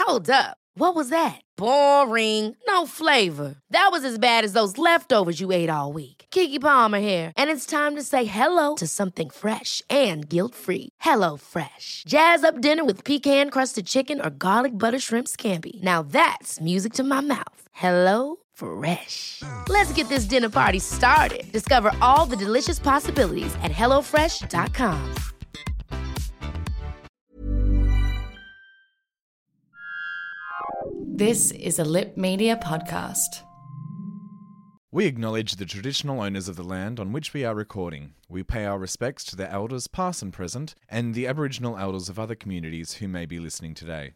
Hold up. What was that? Boring. No flavor. That was as bad as those leftovers you ate all week. Keke Palmer here, and it's time to say hello to something fresh and guilt-free. Hello Fresh. Jazz up dinner with pecan-crusted chicken or garlic butter shrimp scampi. Now that's music to my mouth. Hello Fresh. Let's get this dinner party started. Discover all the delicious possibilities at hellofresh.com. This is a Lip Media podcast. We acknowledge the traditional owners of the land on which we are recording. We pay our respects to their elders past and present, and the Aboriginal elders of other communities who may be listening today.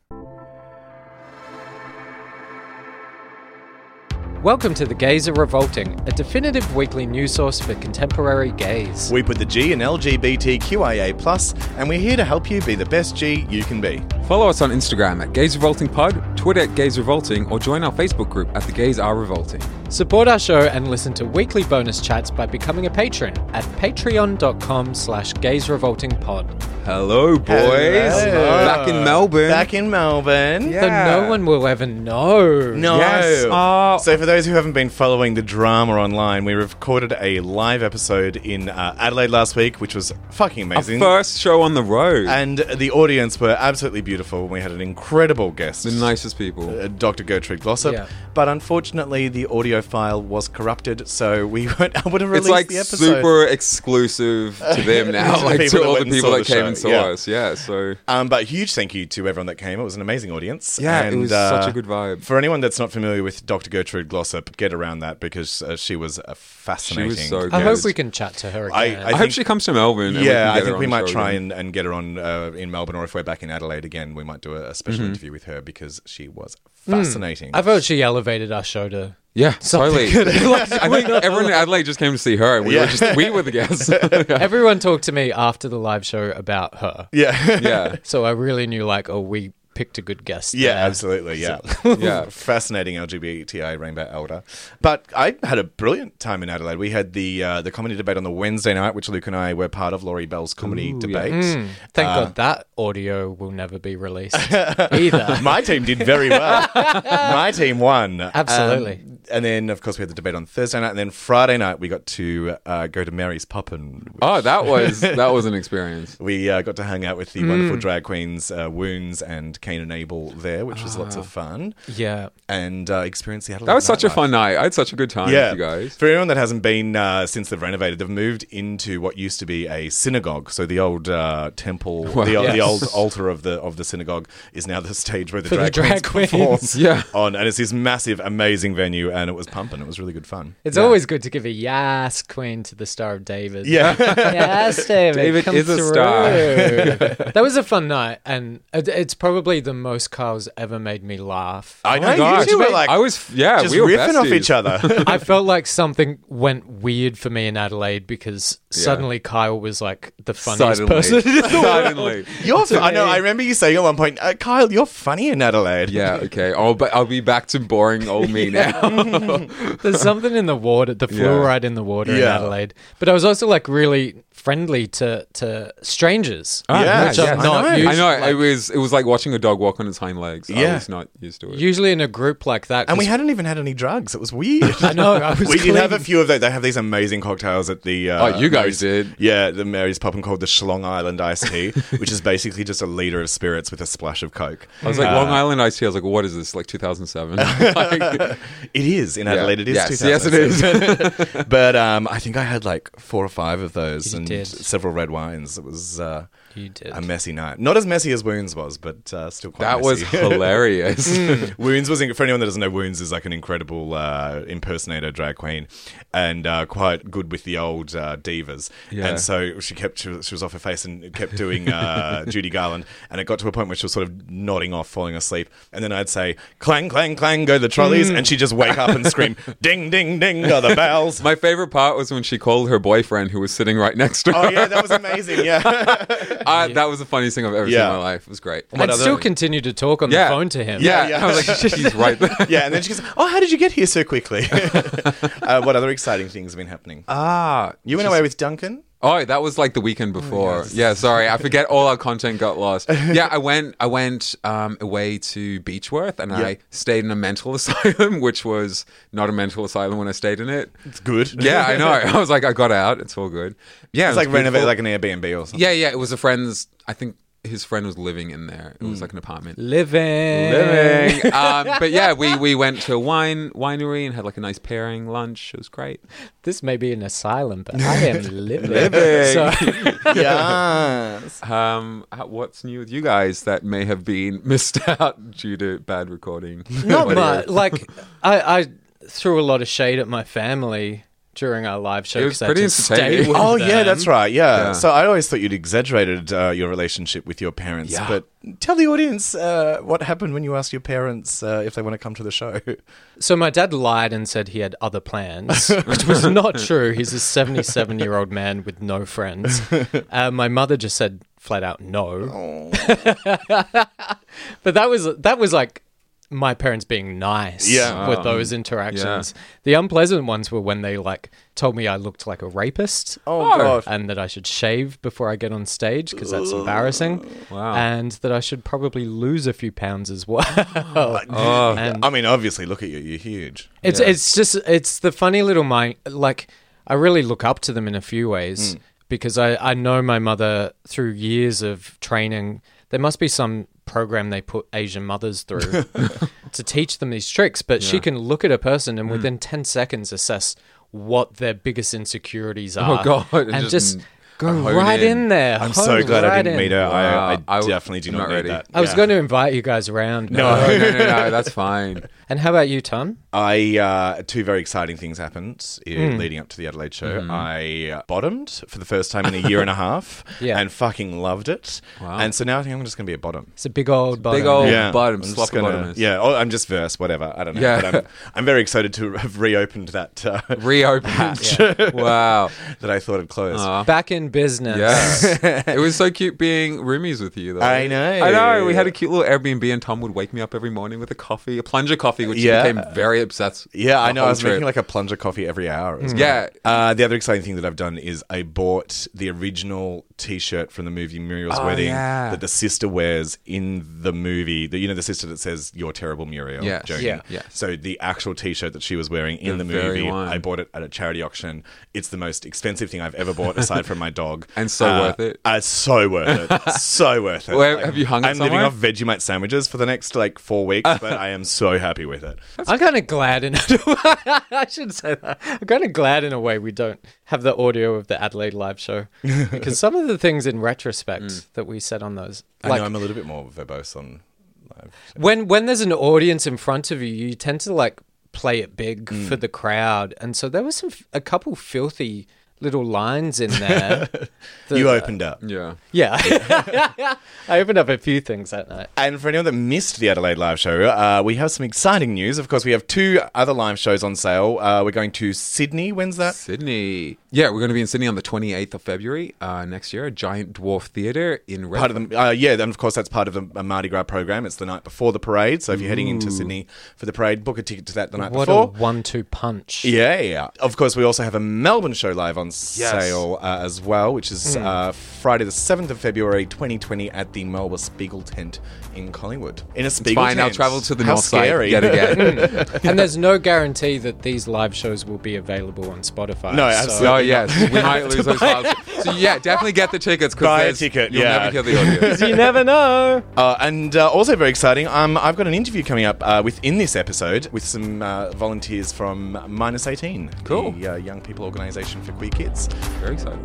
Welcome to The Gays Are Revolting, a definitive weekly news source for contemporary gays. We put the G in LGBTQIA+, and we're here to help you be the best G you can be. Follow us on Instagram at Gays Revolting Pod, Twitter at Gays Revolting, or join our Facebook group at The Gays Are Revolting. Support our show and listen to weekly bonus chats by becoming a patron at patreon.com/gaysrevoltingpod. Hello, boys. Hello. Back in Melbourne. Back in Melbourne. But no one will ever know. No. Yes. So for those who haven't been following the drama online, we recorded a live episode in Adelaide last week, which was fucking amazing. Our first show on the road. And the audience were absolutely beautiful. We had an incredible guest. The nicest people. Dr. Gertrude Glossop. Yeah. But unfortunately, the audio file was corrupted, so we weren't able to release It's like the episode. super exclusive to them now, To the like people to that all went the and people saw that the came and show, saw yeah. us. Yeah, so... But huge thank you to everyone that came. It was an amazing audience. Yeah, and, it was such a good vibe. For anyone that's not familiar with Dr. Gertrude Glossop, get around that because she was a fascinating She was so guest. I hope we can chat to her again. I hope she comes to Melbourne. And Yeah, we I think we might try and and get her on in Melbourne, or if we're back in Adelaide again, we might do a special interview with her because she was fascinating. I thought she elevated our show to... Yeah, totally. I think everyone in Adelaide just came to see her, and we were the guests. Everyone talked to me after the live show about her. Yeah. Yeah. So I really knew, like, we picked a good guest. Yeah, there. absolutely. Yeah. Yeah. Fascinating LGBTI rainbow elder. But I had a brilliant time in Adelaide. We had the comedy debate on the Wednesday night, which Luke and I were part of, Laurie Bell's comedy debate. Thank God that audio will never be released either. My team did very well. My team won. Absolutely. And then, of course, we had the debate on Thursday night. And then Friday night, we got to go to Mary's Poppin'. Oh, that was an experience. We got to hang out with the wonderful drag queens, Woons and Cain and Abel there, which was lots of fun. Yeah. And experience the Adelaide That was such a nightlife. fun night. I had such a good time with you guys. For anyone that hasn't been since they've renovated, they've moved into what used to be a synagogue. So the old temple, the old altar of the synagogue is now the stage where the drag queens perform on. And it's this massive, amazing venue, and it was pumping. It was really good fun. It's always good to give a yes queen to the Star of David. Yeah. Yes, David. David come is a through. star. That was a fun night, and it's probably the most Carl's ever made me laugh. I know, gosh. you two were like I was, just we were riffing off besties. each other. I felt like something went weird for me in Adelaide because suddenly Kyle was like the funniest person in the world. Suddenly. I know. I remember you saying at one point, Kyle, you're funny in Adelaide. Yeah, okay. But I'll be back to boring old me now. There's something in the water, the fluoride in the water in Adelaide. But I was also like really friendly to strangers, Yeah, which I'm not used I know. like, It was like watching a dog walk on its hind legs. Yeah. I was not used to it. usually in a group like that. And we 'cause- hadn't even had any drugs. It was weird. I know. I was We did have a clean. few of those. They have these amazing cocktails at the... You guys did. Yeah, the Mary's Poppin' called the Shlong Island Iced Tea, which is basically just a litre of spirits with a splash of Coke. I was like, Long Island iced tea. I was like, what is this? Like 2007? It is. In Adelaide, it is Yes, 2007. yes, it is. But I think I had like 4 or 5 of those You and did. several red wines. It was You did. a messy night. Not as messy as Wounds was, but still quite That was messy. hilarious. Wounds was, for anyone that doesn't know, Wounds is like an incredible impersonator drag queen and quite good with the old divas. Yeah. And so she was off her face and kept doing Judy Garland, and it got to a point where she was sort of nodding off, falling asleep, and then I'd say, clang, clang, clang, go the trolleys, and she'd just wake up and scream, ding, ding, ding, go the bells. My favorite part was when she called her boyfriend who was sitting right next to her. Oh yeah, that was amazing, yeah. That was the funniest thing I've ever seen in my life. It was great. I'd still continue to talk on the phone to him. Yeah. I was like, she's right there. Yeah, and then she goes, oh, how did you get here so quickly? What other exciting things have been happening? You went away with Duncan? Oh, that was like the weekend before. Yeah, sorry, I forget. All our content got lost. Yeah, I went away to Beechworth, and I stayed in a mental asylum, which was not a mental asylum when I stayed in it. It's good. Yeah, I know. I was like, I got out. It's all good. Yeah, it's like renovated like an Airbnb or something. Yeah. It was a friend's. I think his friend was living in there. It was like an apartment. Living. But yeah, we went to a winery and had like a nice pairing lunch. It was great. This may be an asylum, but I am living. So, Yes. what's new with you guys that may have been missed out due to bad recording? Not much. Like, I threw a lot of shade at my family during our live show. It was pretty entertaining. Oh, yeah, that's right. Yeah. So I always thought you'd exaggerated your relationship with your parents. Yeah. But tell the audience what happened when you asked your parents if they want to come to the show. So my dad lied and said he had other plans, which was not true. He's a 77-year-old man with no friends. My mother just said flat out no. But that was like my parents being nice with those interactions. Yeah. The unpleasant ones were when they like told me I looked like a rapist. Oh, God. And that I should shave before I get on stage because that's embarrassing. Wow. And that I should probably lose a few pounds as well. And, I mean, obviously, look at you. You're huge. It's the funny little mind. Like, I really look up to them in a few ways because I know my mother through years of training. There must be some program they put Asian mothers through to teach them these tricks, but she can look at a person and within 10 seconds assess what their biggest insecurities are. Oh, God. And just go right in there. I'm so glad I didn't meet her. Wow. I definitely do not need that. I was going to invite you guys around. No, that's fine. And how about you, Tom? Two very exciting things happened leading up to the Adelaide show. I bottomed for the first time in a year and a half and fucking loved it. Wow. And so now I think I'm just going to be a bottom. It's a big old bottom. Big old bottom. Sloppy bottom. Yeah, I'm just verse, whatever. I don't know. Yeah. But I'm very excited to have reopened that hatch. Wow. That I thought had closed. Back in business. Yeah. It was so cute being roomies with you, though. I know. We had a cute little Airbnb, and Tom would wake me up every morning with a plunger coffee, which became very obsessed. Yeah, I know. I was making like a plunger coffee every hour. Yeah. The other exciting thing that I've done is I bought the original T-shirt from the movie Muriel's Wedding that the sister wears in the movie. The sister that says "You're terrible, Muriel." Yeah. So the actual T-shirt that she was wearing in the movie, I bought it at a charity auction. It's the most expensive thing I've ever bought, aside from my dog. And so worth it. So worth it. So worth it. Where, have you hung it somewhere? I'm living off Vegemite sandwiches for the next 4 weeks, but I am so happy with it. I'm kind of glad in I shouldn't say that. I'm kind of glad in a way we don't have the audio of the Adelaide live show because some of the things in retrospect that we said on those. I know I'm a little bit more verbose on live. When there's an audience in front of you, you tend to play it big for the crowd, and so there was a couple filthy little lines in there. You opened up. Yeah. I opened up a few things that night. And for anyone that missed the Adelaide live show, we have some exciting news. Of course, we have 2 other live shows on sale. We're going to Sydney. When's that? Sydney. Yeah, we're going to be in Sydney on the 28th of February next year, a Giant Dwarf Theatre in Redfern. And of course, that's part of the Mardi Gras program. It's the night before the parade. So if you're heading into Sydney for the parade, book a ticket to that the night before. What a 1-2 punch. Yeah. Of course, we also have a Melbourne show live on sale as well, which is Friday the 7th of February 2020 at the Melba Spiegel tent in Collingwood. In a Spiegel tent. I'll travel to the north scary. side yet again. And there's no guarantee that these live shows will be available on Spotify. No, absolutely. Yes, we might lose those files. So definitely get the tickets. Buy a ticket. You'll never hear the audio. Because you never know. And also very exciting, I've got an interview coming up within this episode with some volunteers from Minus 18. Cool. The young people organisation for queer kids. Very exciting.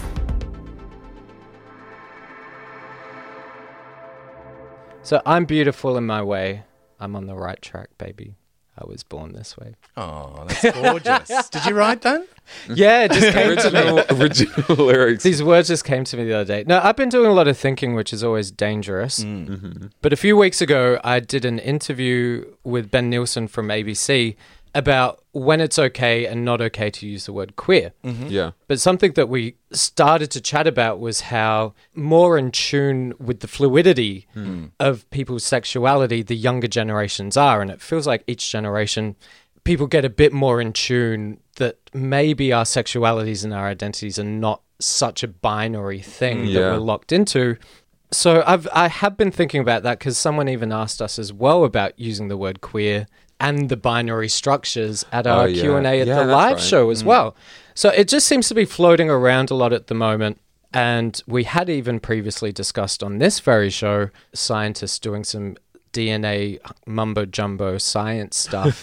So I'm beautiful in my way. I'm on the right track, baby. I was born this way. Oh, that's gorgeous. Did you write that? Yeah, it just came to me. Original lyrics. These words just came to me the other day. Now, I've been doing a lot of thinking, which is always dangerous. But a few weeks ago, I did an interview with Ben Nielsen from ABC about when it's okay and not okay to use the word queer. Yeah. But something that we started to chat about was how more in tune with the fluidity of people's sexuality the younger generations are. And it feels like each generation people get a bit more in tune that maybe our sexualities and our identities are not such a binary thing that we're locked into. So I have been thinking about that because someone even asked us as well about using the word queer and the binary structures at our Q&A at the live show as well. So it just seems to be floating around a lot at the moment. And we had even previously discussed on this very show, scientists doing some DNA mumbo-jumbo science stuff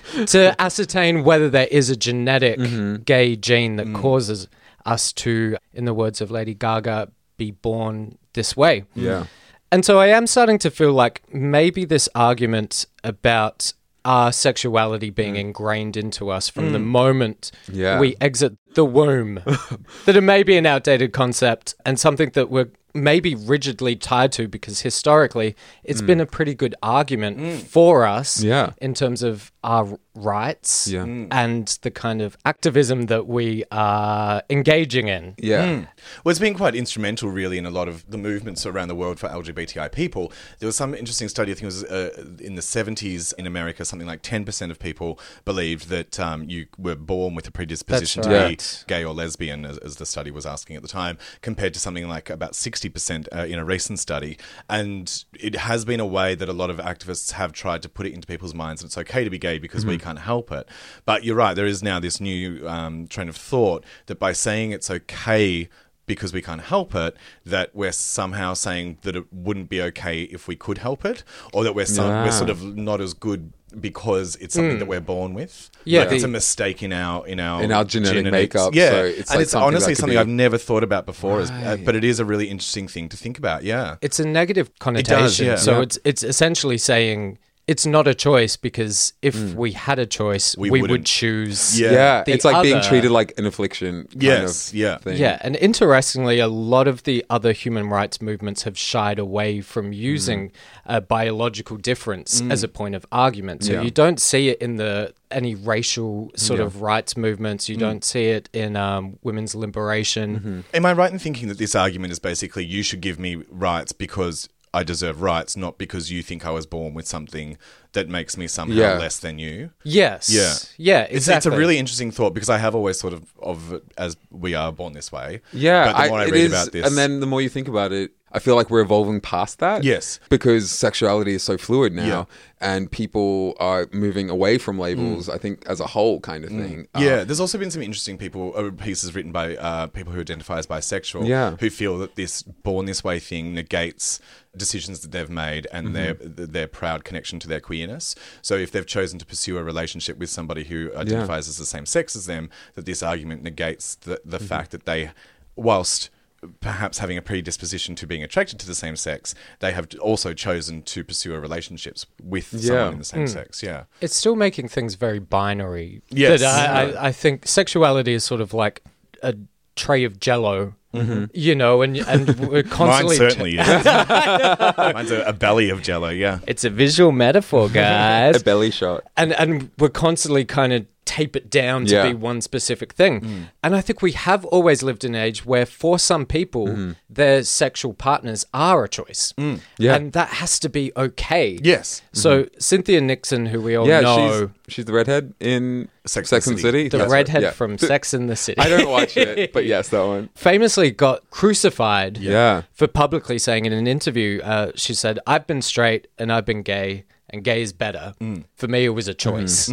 to ascertain whether there is a genetic gay gene that causes us to, in the words of Lady Gaga, be born this way. Yeah. And so I am starting to feel like maybe this argument about our sexuality being ingrained into us from the moment we exit the womb, that it may be an outdated concept and something that we're maybe rigidly tied to because historically it's been a pretty good argument for us in terms of our rights and the kind of activism that we are engaging in. Well, it's been quite instrumental, really, in a lot of the movements around the world for LGBTI people. There was some interesting study, I think it was in the 70s in America, something like 10% of people believed that you were born with a predisposition to be gay or lesbian, as the study was asking at the time, compared to something like about 60% in a recent study. And it has been a way that a lot of activists have tried to put it into people's minds that it's okay to be gay because we can't help it. But you're right, there is now this new train of thought that by saying it's okay because we can't help it, that we're somehow saying that it wouldn't be okay if we could help it, or that we're sort of not as good because it's something that we're born with. Like it's a mistake in our genetic makeup. Yeah, so it's and like it's honestly something I've never thought about before. Right. But it is a really interesting thing to think about. Yeah, it's a negative connotation. It does, so it's essentially saying it's not a choice because if we had a choice, we would choose. It's like being treated like an affliction. Kind of thing. Yeah, and interestingly, a lot of the other human rights movements have shied away from using a biological difference as a point of argument. So you don't see it in any racial sort of rights movements. You don't see it in women's liberation. Am I right in thinking that this argument is basically you should give me rights because I deserve rights, not because you think I was born with something that makes me somehow less than you? Yes. Yeah, exactly. It's a really interesting thought because I have always thought of it as we are born this way. Yeah, but the more I read about this... And then the more you think about it, I feel like we're evolving past that. Yes. Because sexuality is so fluid now and people are moving away from labels, I think, as a whole kind of thing. There's also been some interesting pieces written by people who identify as bisexual who feel that this born this way thing negates decisions that they've made and their proud connection to their queerness. So if they've chosen to pursue a relationship with somebody who identifies as the same sex as them, that this argument negates the fact that they, whilst perhaps having a predisposition to being attracted to the same sex, they have also chosen to pursue a relationships with someone in the same sex. Yeah, it's still making things very binary. Yes, I think sexuality is sort of like a tray of Jell-O. You know, and we're constantly... Mine certainly is. Mine's a belly of Jell-O, yeah. It's a visual metaphor, guys. A belly shot. And we're constantly kind of tape it down to be one specific thing. And I think we have always lived in an age where for some people, their sexual partners are a choice. And that has to be okay. Yes. So Cynthia Nixon, who we all know... She's the redhead in Sex and the City. The redhead from Sex and the City. I don't watch it, but yes, that one. Famously got crucified for publicly saying in an interview, she said, I've been straight and I've been gay, and gay is better. For me, it was a choice.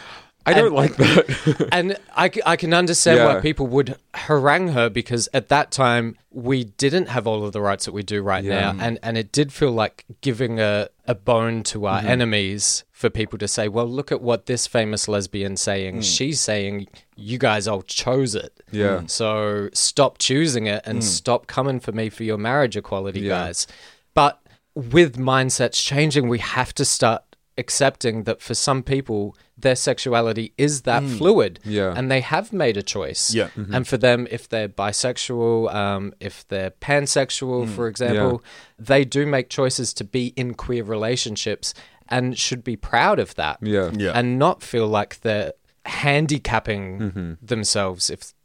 I don't like that. And I can understand why people would harangue her because at that time we didn't have all of the rights that we do right now. And it did feel like giving a bone to our enemies for people to say, well, look at what this famous lesbian's saying. She's saying you guys all chose it. Yeah. So stop choosing it and stop coming for me for your marriage equality, guys. But with mindsets changing, we have to start accepting that for some people their sexuality is that fluid and they have made a choice and for them, if they're bisexual, if they're pansexual, for example, they do make choices to be in queer relationships and should be proud of that and not feel like they're handicapping themselves if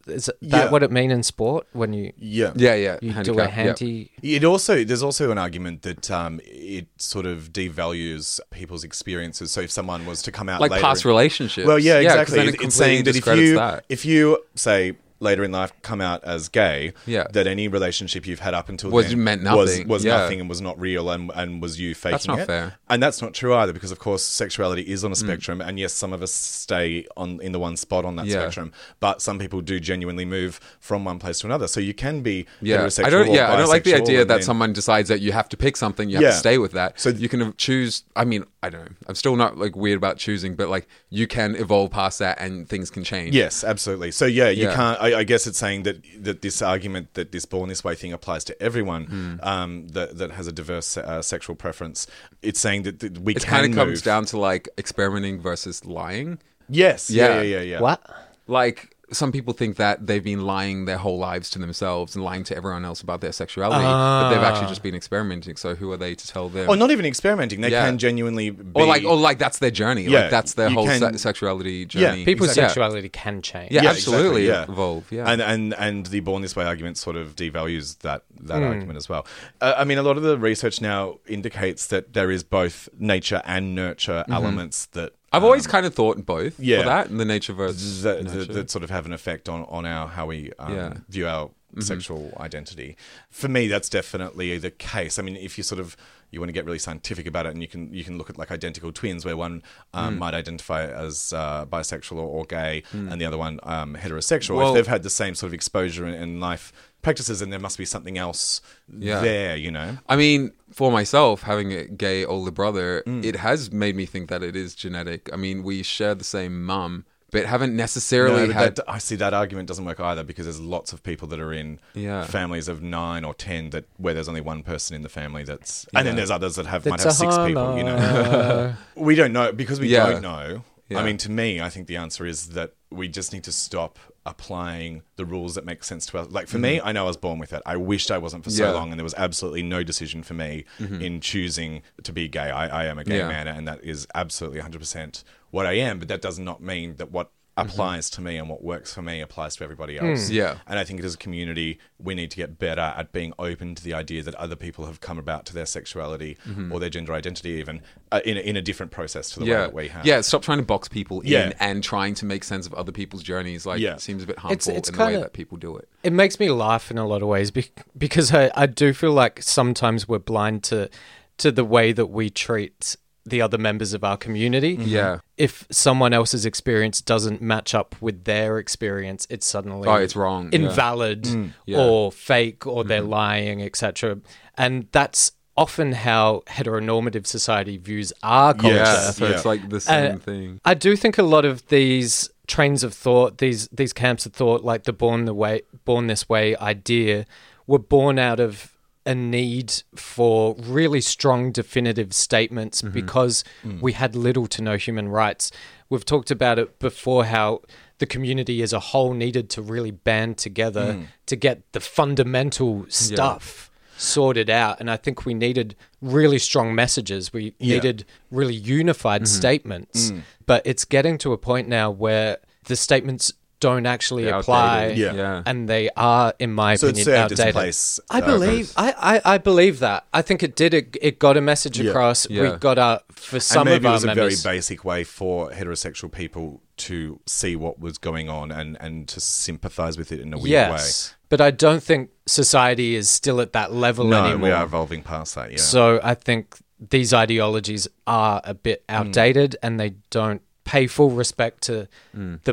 Is that what it means in sport when you Yeah. you do a handicap, handy? There's also an argument that it sort of devalues people's experiences. So if someone was to come out like later past relationships. well, yeah, 'cause exactly. then it It's saying that completely discredits that. if you say later in life come out as gay, Yeah. that any relationship you've had up until Was then meant nothing. was Yeah. nothing and was not real and was you faking That's not it. fair. And that's not true either, because of course sexuality is on a spectrum, and yes, some of us stay in the one spot on that Yeah. spectrum, but some people do genuinely move from one place to another. So you can be heterosexual. I don't like the bisexual, idea and that then- someone decides that you have to pick something, you have Yeah. to stay with that. So So you can choose. I mean, I don't know. I'm still not like weird about choosing, but like you can evolve past that and things can change. Yes, absolutely. So you Yeah. can't. I guess it's saying that this argument that this born this way thing applies to everyone that has a diverse sexual preference. It's saying that we It can kind of move. comes down to like experimenting versus lying. Yes. Yeah. Yeah. What? Like some people think that they've been lying their whole lives to themselves and lying to everyone else about their sexuality, but they've actually just been experimenting. So who are they to tell them? Or not even experimenting. They Yeah. can genuinely be. or like that's their journey. Yeah, Like that's their you whole can- sexuality journey. People's Exactly. sexuality can change. Yeah, Yeah, absolutely exactly, yeah. evolve. Yeah, And the born this way argument sort of devalues that argument as well. I mean, a lot of the research now indicates that there is both nature and nurture elements that I've always kind of thought both yeah. for that, and the nature versus nurture. that sort of have an effect on how we Yeah. view our sexual identity. For me, that's definitely the case. I mean, if you sort of you want to get really scientific about it, and you can look at like identical twins, where one might identify as bisexual or gay, and the other one heterosexual. Well- if they've had the same sort of exposure in life practices, then there must be something else there. You know. I mean, for myself, having a gay older brother, it has made me think that it is genetic. I mean, we share the same mum, but haven't necessarily No, had. I see that argument doesn't work either, because there's lots of people that are in Yeah. families of 9 or 10 where there's only one person in the family that's, and then Yeah. there's others that might That's have a 6 people. You know, we don't know because we Yeah. don't know. Yeah. I mean, to me, I think the answer is that we just need to stop applying the rules that make sense to us. Like for me, I know I was born with it. I wished I wasn't for so Yeah. long, and there was absolutely no decision for me in choosing to be gay. I am a gay Yeah. man, and that is absolutely 100% what I am. But that does not mean that what applies to me and what works for me applies to everybody else. Yeah. And I think as a community, we need to get better at being open to the idea that other people have come about to their sexuality or their gender identity even in a different process to the way that we have. Yeah, stop trying to box people Yeah. in and trying to make sense of other people's journeys. Like, Yeah. it seems a bit harmful it's in the way kinda- that people do it. It makes me laugh in a lot of ways because I do feel like sometimes we're blind to the way that we treat the other members of our community. Yeah. If someone else's experience doesn't match up with their experience, it's suddenly It's wrong. Yeah. invalid Yeah. or fake or they're lying, etc. And that's often how heteronormative society views our culture. Yes. So it's Yeah. like the same thing. I do think a lot of these trains of thought, these camps of thought, like the born this way idea, were born out of a need for really strong definitive statements because we had little to no human rights. We've talked about it before, how the community as a whole needed to really band together to get the fundamental stuff sorted out. And I think we needed really strong messages. We needed really unified statements. But it's getting to a point now where the statements don't actually They're apply, outdated. Yeah. and they are, in my So it opinion, served its outdated. place. I believe, I believe that. I think it did. It got a message Yeah. across. Yeah. We got for some and of maybe it our was a members. very basic way for heterosexual people to see what was going on and to sympathize with it in a weird yes, but I don't think society is still at that level way. No, anymore. we are evolving past that. Yeah. So I think these ideologies are a bit outdated, and they don't pay full respect to the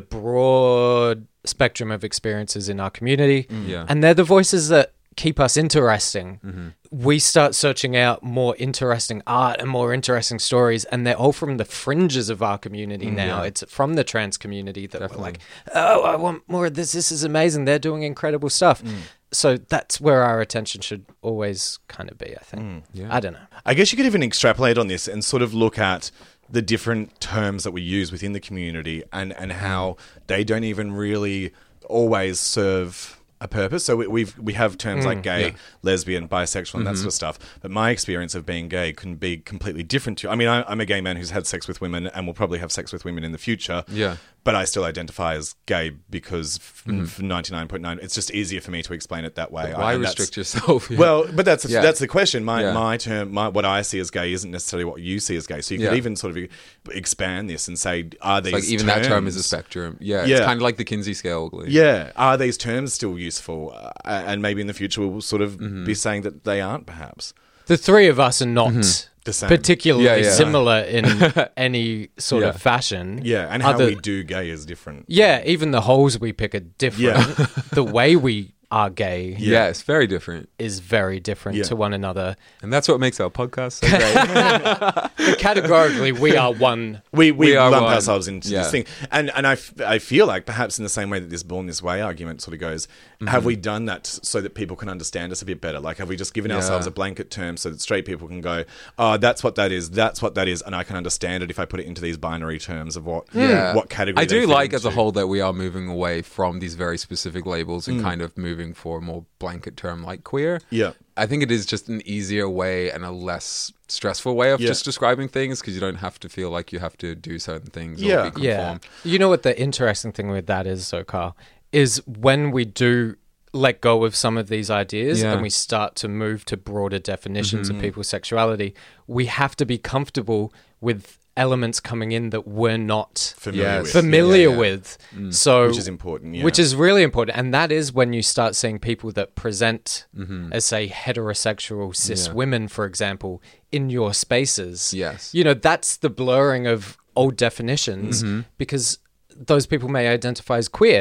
broad spectrum of experiences in our community. Yeah. And they're the voices that keep us interesting. We start searching out more interesting art and more interesting stories, and they're all from the fringes of our community now. It's from the trans community that we're like, oh, I want more of this. This is amazing. They're doing incredible stuff. So that's where our attention should always kind of be, I think. I don't know. I guess you could even extrapolate on this and sort of look at the different terms that we use within the community and how they don't even really always serve a purpose. So we have terms like gay, lesbian, bisexual, and that sort of stuff. But my experience of being gay can be completely different to you. I mean, I'm a gay man who's had sex with women and will probably have sex with women in the future. Yeah. but I still identify as gay because for 99.9, it's just easier for me to explain it that way. Why restrict yourself? Well, but that's the question. My term, what I see as gay isn't necessarily what you see as gay. So you could even sort of expand this and say, are these like even terms, that term is a spectrum. It's kind of like the Kinsey scale. Yeah, are these terms still useful? And maybe in the future we'll sort of be saying that they aren't, perhaps. The three of us are not particularly similar in any sort of fashion. Yeah, and how we do gay is different. Yeah, even the holes we pick are different. Yeah. The way we are gay it's very different. Is very different to one another. And that's what makes our podcast so great. But categorically, we are one. We lump ourselves into this thing. And I feel like perhaps in the same way that this Born This Way argument sort of goes, have we done that so that people can understand us a bit better? Like, have we just given ourselves a blanket term so that straight people can go, oh, that's what that is, and I can understand it if I put it into these binary terms of what category I do they fit like into. as a whole that we are moving away from these very specific labels and kind of moving for a more blanket term like queer. Yeah. I think it is just an easier way and a less stressful way of just describing things because you don't have to feel like you have to do certain things or be conformed. Yeah. You know what the interesting thing with that is, so Carl, is when we do let go of some of these ideas and we start to move to broader definitions of people's sexuality, we have to be comfortable with elements coming in that we're not familiar with. So, which is important. Which is really important. And that is when you start seeing people that present as, say, heterosexual cis women, for example, in your spaces. Yes. You know, that's the blurring of old definitions because those people may identify as queer.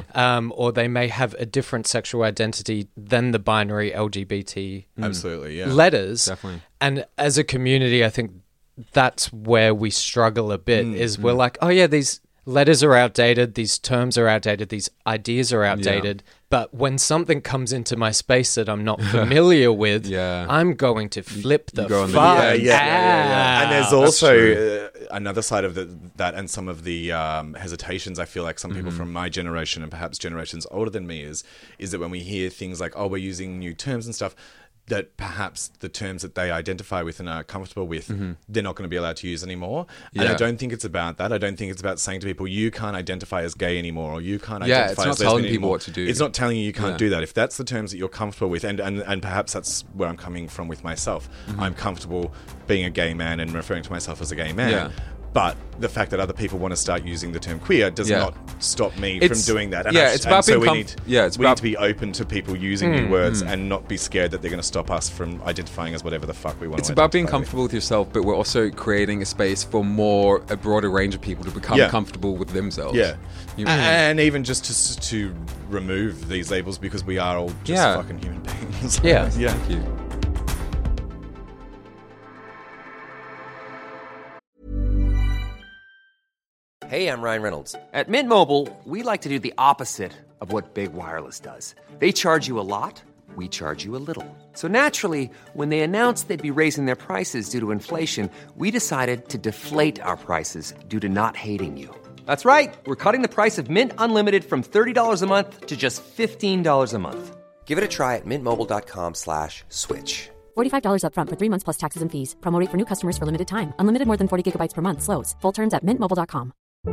Or they may have a different sexual identity than the binary LGBT letters. Definitely. And as a community, I think that's where we struggle a bit is we're like, oh yeah, these letters are outdated, these terms are outdated, these ideas are outdated. But when something comes into my space that I'm not familiar with, I'm going to flip the fuck out. And there's also another side of that and some of the hesitations I feel like some people from my generation and perhaps generations older than me is that when we hear things like, oh, we're using new terms and stuff, that perhaps the terms that they identify with and are comfortable with, they're not going to be allowed to use anymore. And I don't think it's about that. I don't think it's about saying to people, you can't identify as gay anymore, or you can't identify as lesbian anymore. It's not telling people what to do. It's not telling you can't do that. If that's the terms that you're comfortable with, and perhaps that's where I'm coming from with myself. I'm comfortable being a gay man and referring to myself as a gay man. Yeah. But the fact that other people want to start using the term queer does not stop me from doing that. And it's about being we need to be open to people using new words and not be scared that they're going to stop us from identifying as whatever the fuck we want to identify. It's about being comfortable with yourself, but we're also creating a space for a broader range of people to become comfortable with themselves. Yeah. And even just to remove these labels because we are all just fucking human beings. Yeah. Thank you. Hey, I'm Ryan Reynolds. At Mint Mobile, we like to do the opposite of what Big Wireless does. They charge you a lot, we charge you a little. So naturally, when they announced they'd be raising their prices due to inflation, we decided to deflate our prices due to not hating you. That's right. We're cutting the price of Mint Unlimited from $30 a month to just $15 a month. Give it a try at mintmobile.com/switch. $45 up front for 3 months plus taxes and fees. Promo rate for new customers for limited time. Unlimited more than 40 gigabytes per month. Slows full terms at mintmobile.com.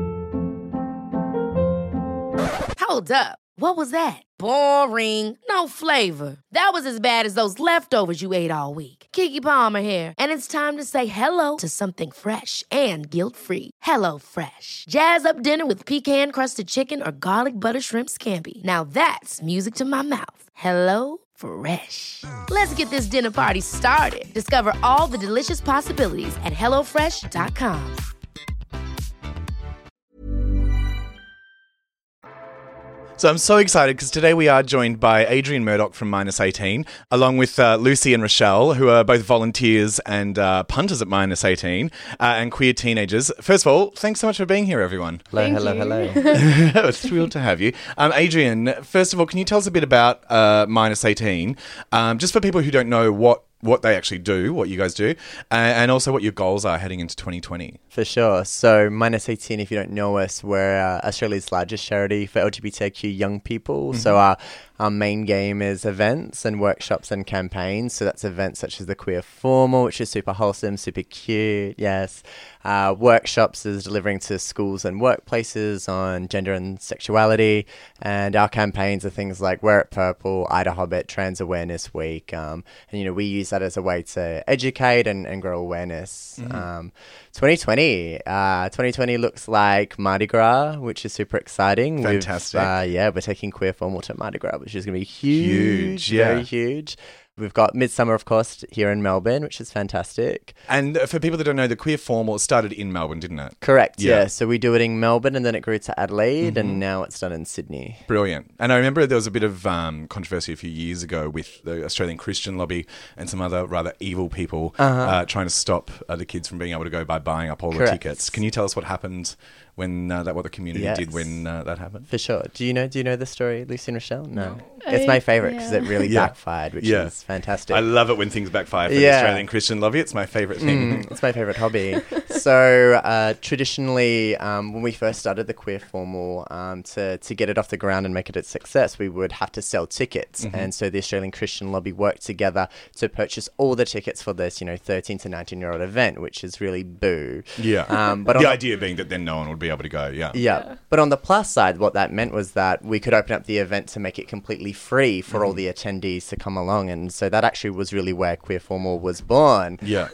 Hold up. What was that? Boring. No flavor. That was as bad as those leftovers you ate all week. Keke Palmer here, and it's time to say hello to something fresh and guilt-free. HelloFresh. Jazz up dinner with pecan-crusted chicken or garlic butter shrimp scampi. Now that's music to my mouth. HelloFresh. Let's get this dinner party started. Discover all the delicious possibilities at HelloFresh.com. So I'm so excited because today we are joined by Adrian Murdoch from Minus 18, along with Lucy and Rochelle, who are both volunteers and punters at Minus 18 and queer teenagers. First of all, thanks so much for being here, everyone. Hello. Thrilled to have you. Adrian, first of all, can you tell us a bit about Minus 18, just for people who don't know what they actually do, what you guys do, and also what your goals are heading into 2020. For sure. So Minus 18, if you don't know us, we're Australia's largest charity for LGBTQ young people. Mm-hmm. So Our main game is events and workshops and campaigns. So that's events such as the Queer Formal, which is super wholesome, super cute, yes. Workshops is delivering to schools and workplaces on gender and sexuality. And our campaigns are things like Wear It Purple, Ida Hobbit, Trans Awareness Week. And, we use that as a way to educate and grow awareness. 2020 looks like Mardi Gras, which is super exciting. Fantastic. We're taking Queer Formal to Mardi Gras, which is going to be huge, yeah. Very huge. We've got Midsummer, of course, here in Melbourne, which is fantastic. And for people that don't know, the Queer Formal started in Melbourne, didn't it? Correct, yeah. So we do it in Melbourne and then it grew to Adelaide and now it's done in Sydney. Brilliant. And I remember there was a bit of controversy a few years ago with the Australian Christian lobby and some other rather evil people trying to stop the kids from being able to go by buying up all the tickets. Can you tell us what happened when what the community did when that happened? For sure. Do you know the story, Lucy and Rochelle? No. It's my favourite because it really backfired, which is fantastic. I love it when things backfire for the Australian Christian lobby. It's my favourite thing. It's my favourite hobby. So traditionally, when we first started the Queer Formal, to get it off the ground and make it a success, we would have to sell tickets. And so the Australian Christian lobby worked together to purchase all the tickets for this, 13 to 19-year-old event, which is really boo. Yeah. But the idea being that then no one would be able to go, Yeah. But on the plus side, what that meant was that we could open up the event to make it completely free for all the attendees to come along. And so that actually was really where Queer Formal was born. Yeah.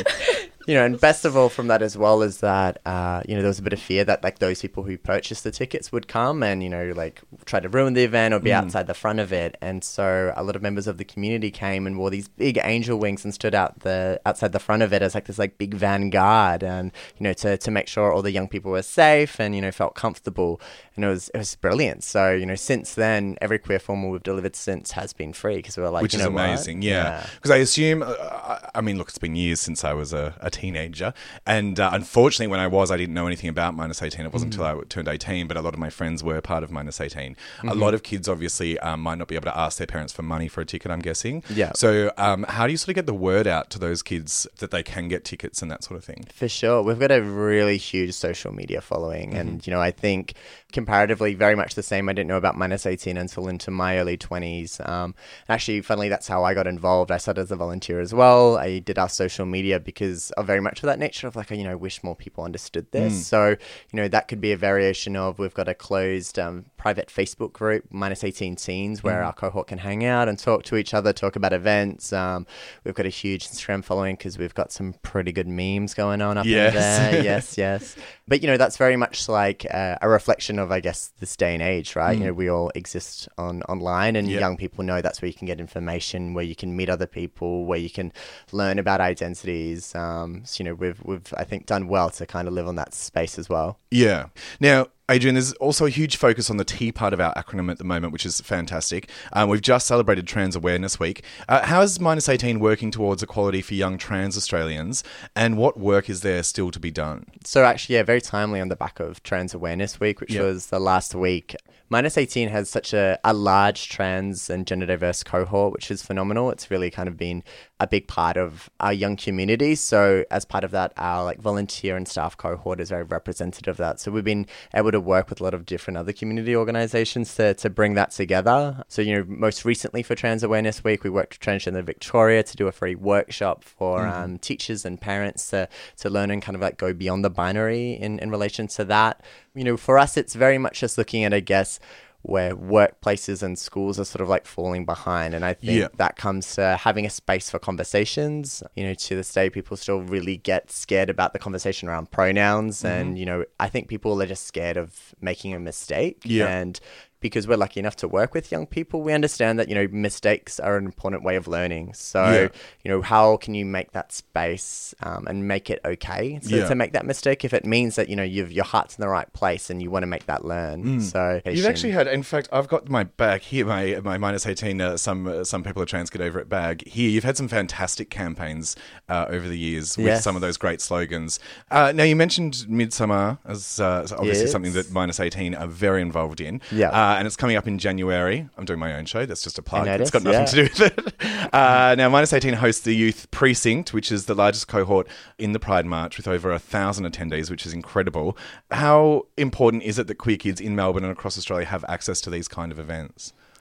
And best of all from that as well is that, there was a bit of fear that like those people who purchased the tickets would come and, try to ruin the event or be outside the front of it. And so a lot of members of the community came and wore these big angel wings and stood outside the front of it as like this like big vanguard and, to make sure all the young people were safe and, felt comfortable. And it was brilliant. So, since then, every Queer Formal we've delivered since has been free because we were like, which is amazing, yeah. Because I assume, it's been years since I was a teenager. And unfortunately, when I didn't know anything about Minus 18. It wasn't until I turned 18, but a lot of my friends were part of Minus 18. A lot of kids obviously might not be able to ask their parents for money for a ticket, I'm guessing. Yeah. So how do you sort of get the word out to those kids that they can get tickets and that sort of thing? For sure. We've got a really huge social media following. And, I think comparatively very much the same. I didn't know about Minus 18 until into my early 20s. Actually, funnily, that's how I got involved. I started as a volunteer as well. I did our social media because of very much of that nature of like, I wish more people understood this. So, that could be a variation of we've got a closed private Facebook group, Minus 18 Teens, where our cohort can hang out and talk to each other, talk about events. We've got a huge Instagram following because we've got some pretty good memes going on up in there. Yes. But, that's very much like a reflection of, I guess, this day and age, right? We all exist online and young people know that's where you can get information, where you can meet other people, where you can learn about identities. So, we've, I think, done well to kind of live on that space as well. Yeah. Now, Adrian, there's also a huge focus on the T part of our acronym at the moment, which is fantastic. We've just celebrated Trans Awareness Week. How is Minus 18 working towards equality for young trans Australians, and what work is there still to be done? So actually, very timely on the back of Trans Awareness Week, which was the last week. Minus 18 has such a large trans and gender diverse cohort, which is phenomenal. It's really kind of been a big part of our young community. So as part of that, our volunteer and staff cohort is very representative of that. So we've been able to work with a lot of different other community organisations to bring that together. So, most recently for Trans Awareness Week, we worked with Transgender Victoria to do a free workshop for teachers and parents to learn and kind of go beyond the binary in relation to that. For us, it's very much just looking at, I guess, where workplaces and schools are sort of falling behind. And I think that comes to having a space for conversations. To this day, people still really get scared about the conversation around pronouns. And, I think people are just scared of making a mistake. And because we're lucky enough to work with young people, we understand that, mistakes are an important way of learning. So, how can you make that space and make it okay to make that mistake if it means that, your heart's in the right place and you want to make that learn. So you've actually had, in fact, I've got my bag here, my Minus 18, some people are trans, get over it bag here. You've had some fantastic campaigns over the years with some of those great slogans. Now, you mentioned Midsummer as obviously something that Minus 18 are very involved in. And it's coming up in January. I'm doing my own show. That's just a plug. It's got nothing to do with it. Now, Minus 18 hosts the Youth Precinct, which is the largest cohort in the Pride March with over 1,000 attendees, which is incredible. How important is it that queer kids in Melbourne and across Australia have access to these kind of events?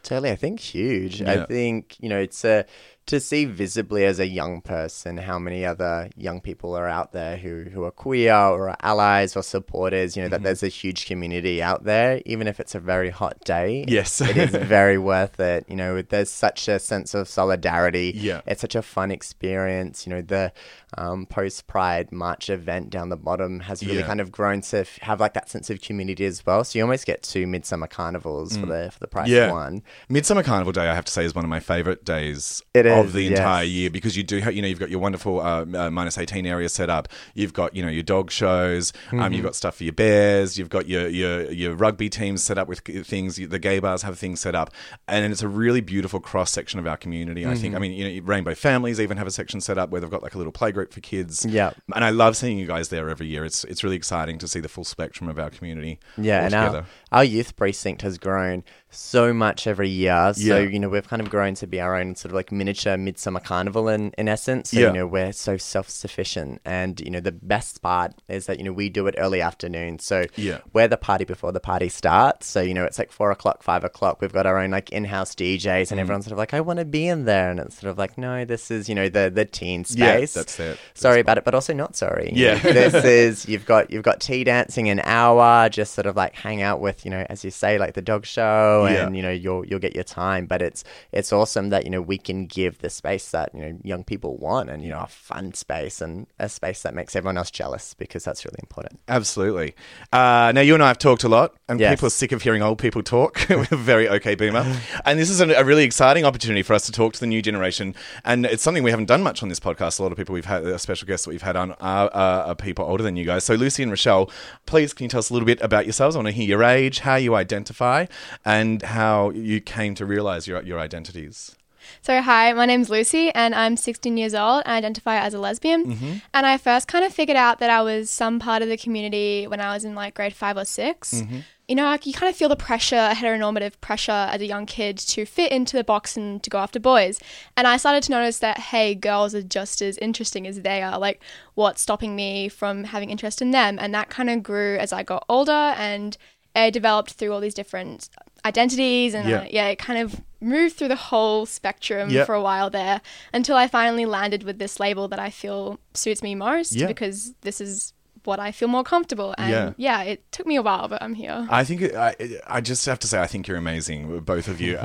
Totally, I think huge. Yeah. I think, it's to see visibly as a young person how many other young people are out there who are queer or are allies or supporters, that there's a huge community out there, even if it's a very hot day. Yes. It is very worth it. There's such a sense of solidarity. Yeah. It's such a fun experience. The post-Pride March event down the bottom has really kind of grown to have like that sense of community as well. So you almost get 2 Midsummer Carnivals for the price of one. Midsummer Carnival Day, I have to say, is one of my favourite days of the entire year, because you do have, you've got your wonderful minus 18 area set up. You've got, your dog shows. You've got stuff for your bears. You've got your rugby teams set up with things. The gay bars have things set up, and it's a really beautiful cross section of our community. I think. I mean, Rainbow Families even have a section set up where they've got like a little playgroup for kids. Yeah, and I love seeing you guys there every year. It's really exciting to see the full spectrum of our community. Yeah, and our youth precinct has grown so much every year. So, we've kind of grown to be our own sort of like miniature Midsummer Carnival in essence. So, we're so self-sufficient. And, the best part is that, we do it early afternoon. So we're the party before the party starts. So, it's like 4 o'clock, 5 o'clock. We've got our own like in-house DJs and everyone's sort of like, I want to be in there. And it's sort of like, no, this is, the teen space. Yeah, that's it. Sorry about it, but also not sorry. Yeah. This is, you've got tea dancing an hour, just sort of like hang out with, as you say, like the dog show. And you'll get your time, but it's awesome that we can give the space that young people want, and a fun space and a space that makes everyone else jealous, because that's really important. Absolutely. Now you and I have talked a lot, and people are sick of hearing old people talk. We're very okay boomer, and this is a really exciting opportunity for us to talk to the new generation, and it's something we haven't done much on this podcast. A lot of people we've had, special guests that we've had on are people older than you guys. So Lucy and Rochelle, please can you tell us a little bit about yourselves? I want to hear your age, how you identify, and how you came to realise your identities. So hi, my name's Lucy and I'm 16 years old and I identify as a lesbian. And I first kind of figured out that I was some part of the community when I was in like grade 5 or 6. You kind of feel the pressure, heteronormative pressure as a young kid to fit into the box and to go after boys. And I started to notice that, hey, girls are just as interesting as they are. Like, what's stopping me from having interest in them? And that kind of grew as I got older, and it developed through all these different identities, and it kind of moved through the whole spectrum for a while there, until I finally landed with this label that I feel suits me most, because this is what I feel more comfortable. And it took me a while, but I'm here. I think I just have to say, I think you're amazing, both of you.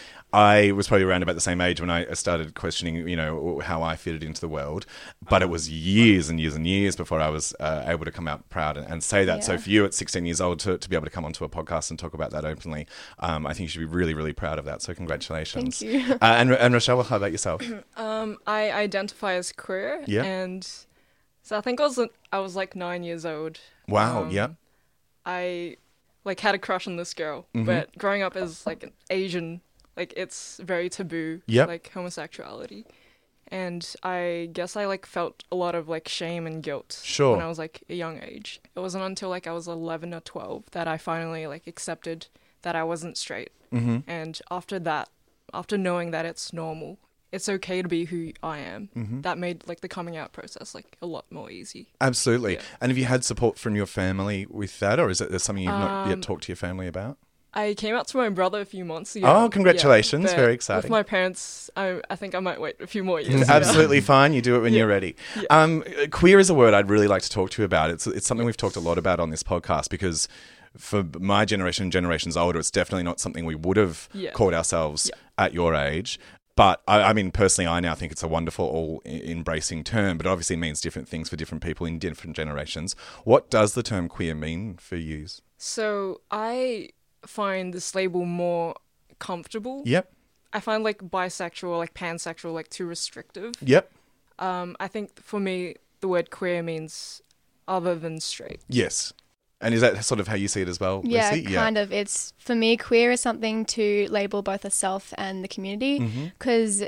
I was probably around about the same age when I started questioning, how I fitted into the world. But it was years and years and years before I was able to come out proud and say that. Yeah. So for you at 16 years old to be able to come onto a podcast and talk about that openly, I think you should be really, really proud of that. So congratulations. Thank you. And Rochelle, how about yourself? I identify as queer. Yeah. And so I think I was like 9 years old. Wow. I had a crush on this girl, but growing up as like an Asian, it's very taboo, homosexuality. And I guess I felt a lot of shame and guilt when I was a young age. It wasn't until I was 11 or 12 that I finally accepted that I wasn't straight. And after that, after knowing that it's normal, it's okay to be who I am, that made the coming out process a lot more easy. Absolutely. Yeah. And have you had support from your family with that, or is it something you've not yet talked to your family about? I came out to my brother a few months ago. Oh, congratulations. Yeah, very exciting. With my parents, I think I might wait a few more years. Absolutely fine. You do it when you're ready. Yeah. Queer is a word I'd really like to talk to you about. It's something we've talked a lot about on this podcast, because for my generation and generations older, it's definitely not something we would have called ourselves at your age. But I mean, personally, I now think it's a wonderful, all-embracing term, but it obviously means different things for different people in different generations. What does the term queer mean for you? So I find this label more comfortable. Yep. I find bisexual, pansexual, too restrictive. Yep. I think for me, the word queer means other than straight. Yes. And is that sort of how you see it as well, Lucy? Yeah, kind of. It's, for me, queer is something to label both the self and the community, because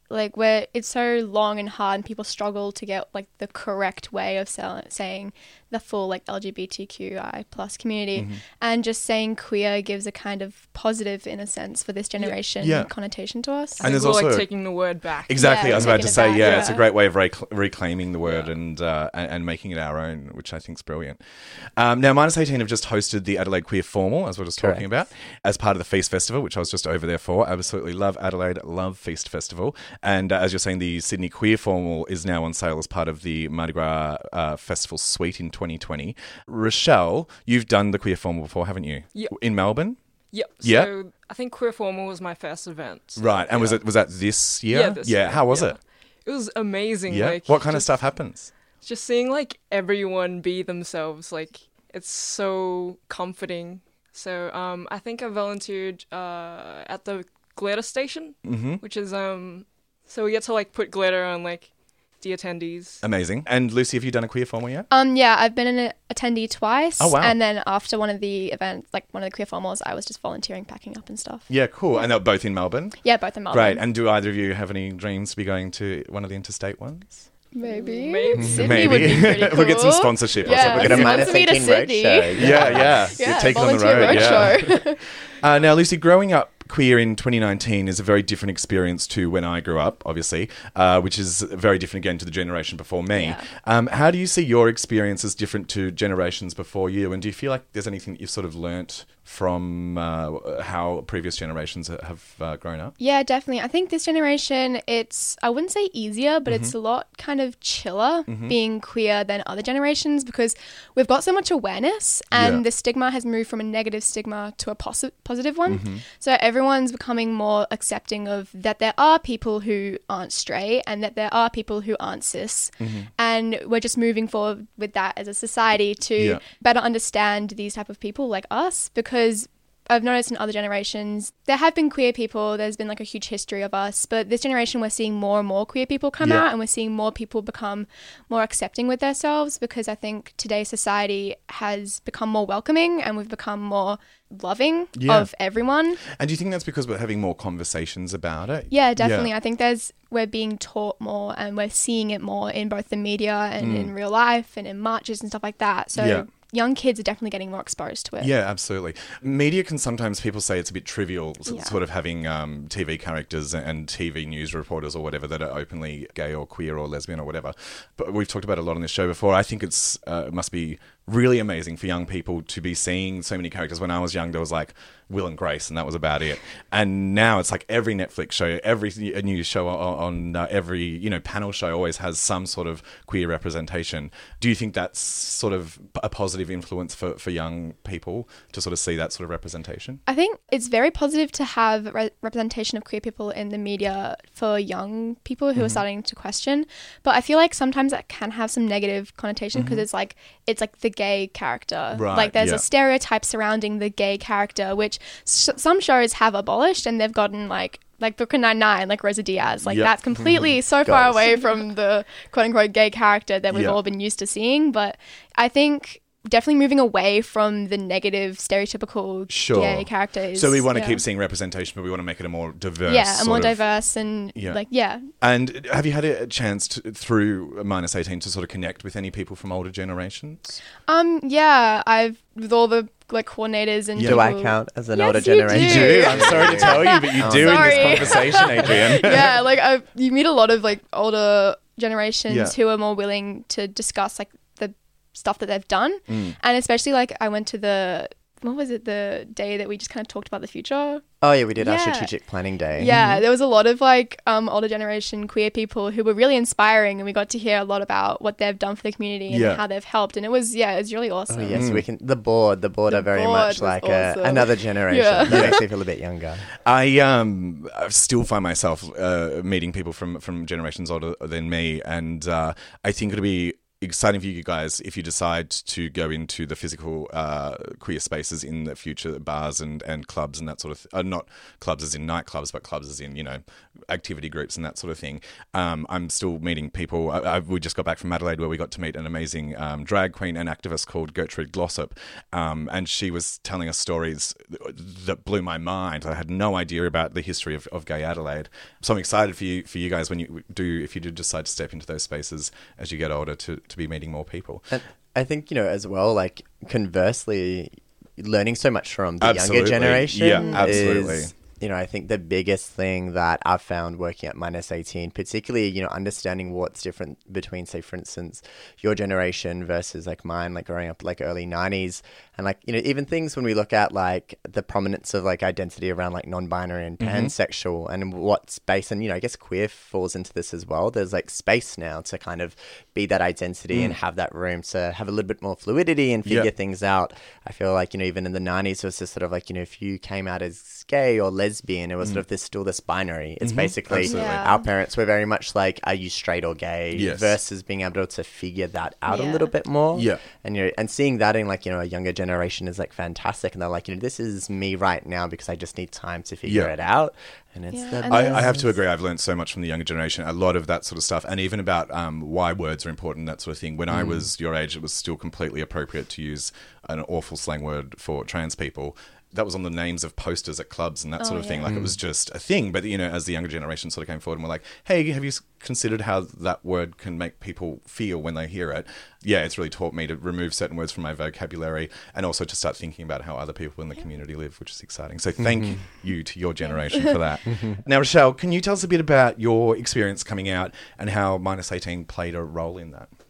like where it's so long and hard and people struggle to get like the correct way of saying the full like LGBTQI plus community, and just saying queer gives a kind of positive, in a sense, for this generation connotation to us. And there's also like taking the word back. Exactly, I was about to say, it's a great way of reclaiming the word and making it our own, which I think is brilliant. Now, Minus 18 have just hosted the Adelaide Queer Formal, as we were just talking about, as part of the Feast Festival, which I was just over there for. Absolutely love Adelaide, love Feast Festival. And as you're saying, the Sydney Queer Formal is now on sale as part of the Mardi Gras Festival Suite in 2020. Rochelle, you've done the Queer Formal before, haven't you? Yep. In Melbourne? Yep. So I think Queer Formal was my first event. So, right. And was that this year? Yeah, this year. How was it? It was amazing. Yeah. Like, what kind of stuff happens? Just seeing like everyone be themselves, like it's so comforting. So I think I volunteered at the glitter station, which is so we get to like put glitter on like the attendees. Amazing. And Lucy, have you done a Queer Formal yet? Yeah, I've been an attendee twice. Oh, wow. And then after one of the events, like one of the Queer Formals, I was just volunteering, packing up and stuff. Yeah, cool. And they were both in Melbourne? Yeah, both in Melbourne. Great. And do either of you have any dreams to be going to one of the interstate ones? Maybe. Sydney would be pretty cool. We'll get some sponsorship. Yeah, we're going to Minus 18 roadshow. Yeah. You're taking on the road. Now, Lucy, growing up queer in 2019 is a very different experience to when I grew up, obviously, which is very different again to the generation before me. Yeah. How do you see your experience as different to generations before you? And do you feel like there's anything that you've sort of learnt from how previous generations have grown up? Yeah, definitely. I think this generation, I wouldn't say easier, but it's a lot kind of chiller being queer than other generations, because we've got so much awareness, and the stigma has moved from a negative stigma to a positive one. So everyone's becoming more accepting of that there are people who aren't straight and that there are people who aren't cis. And we're just moving forward with that as a society to better understand these type of people like us, because I've noticed in other generations, there have been queer people, there's been like a huge history of us, but this generation we're seeing more and more queer people come out, and we're seeing more people become more accepting with themselves, because I think today's society has become more welcoming and we've become more loving of everyone. And do you think that's because we're having more conversations about it? Yeah, definitely. I think we're being taught more and we're seeing it more in both the media and in real life and in marches and stuff like that. So young kids are definitely getting more exposed to it. Yeah, absolutely. Media can sometimes, people say it's a bit trivial, sort of having TV characters and TV news reporters or whatever that are openly gay or queer or lesbian or whatever. But we've talked about it a lot on this show before. I think it must be really amazing for young people to be seeing so many characters. When I was young, there was like Will and Grace, and that was about it. And now it's like every Netflix show, every news show on every panel show always has some sort of queer representation. Do you think that's sort of a positive influence for young people to sort of see that sort of representation? I think it's very positive to have representation of queer people in the media for young people who are starting to question. But I feel like sometimes that can have some negative connotation, because it's like the gay character. Right, like there's a stereotype surrounding the gay character, which some shows have abolished, and they've gotten like Brooklyn Nine-Nine, like Rosa Diaz. Like that's completely so far away from the quote-unquote gay character that we've all been used to seeing. But I think definitely moving away from the negative stereotypical gay characters. So we want to keep seeing representation, but we want to make it a more diverse. Yeah, a more diverse and And have you had a chance through Minus 18 to sort of connect with any people from older generations? Yeah, I've with all the coordinators and do I count as an older generation? You do. I'm sorry to tell you, but you do in this conversation, Adrian. Yeah, you meet a lot of older generations who are more willing to discuss the stuff that they've done, and especially I went to the day that we just kind of talked about the future. Oh yeah, we did our strategic planning day. Yeah, there was a lot of older generation queer people who were really inspiring, and we got to hear a lot about what they've done for the community and how they've helped, and it was really awesome. Oh yes, we can. The board are very much like awesome. Another generation. That makes me feel a bit younger. I still find myself meeting people from generations older than me, and I think it'll be exciting for you guys if you decide to go into the physical queer spaces in the future, bars and clubs and that sort of not clubs as in nightclubs, but clubs as in, you know, activity groups and that sort of thing. I'm still meeting people. We just got back from Adelaide where we got to meet an amazing drag queen and activist called Gertrude Glossop, and she was telling us stories that blew my mind. I had no idea about the history of gay Adelaide. So I'm excited for you guys when if you do decide to step into those spaces as you get older to be meeting more people. And I think, you know, as well, like conversely, learning so much from the Absolutely. younger generation is, you know, I think the biggest thing that I've found working at Minus 18, particularly, you know, understanding what's different between, say, for instance, your generation versus like mine, like growing up like early 90s. And like, you know, even things when we look at like the prominence of like identity around like non-binary and pansexual and what space, and, you know, I guess queer falls into this as well. There's like space now to kind of be that identity and have that room to have a little bit more fluidity and figure things out. I feel like, you know, even in the 90s, it was just sort of like, you know, if you came out as gay or lesbian, it was sort of still this binary. It's basically our parents were very much like, are you straight or gay? Versus being able to figure that out a little bit more. And, you know, and seeing that in like, you know, a younger generation is like fantastic. And they're like, you know, this is me right now because I just need time to figure it out. And it's I have to agree. I've learned so much from the younger generation, a lot of that sort of stuff, and even about why words are important, that sort of thing. When I was your age, it was still completely appropriate to use an awful slang word for trans people. That was on the names of posters at clubs and that sort of thing. Like it was just a thing. But, you know, as the younger generation sort of came forward and were like, hey, have you considered how that word can make people feel when they hear it? Yeah, it's really taught me to remove certain words from my vocabulary and also to start thinking about how other people in the community live, which is exciting. So thank you to your generation for that. Now, Rochelle, can you tell us a bit about your experience coming out and how Minus 18 played a role in that?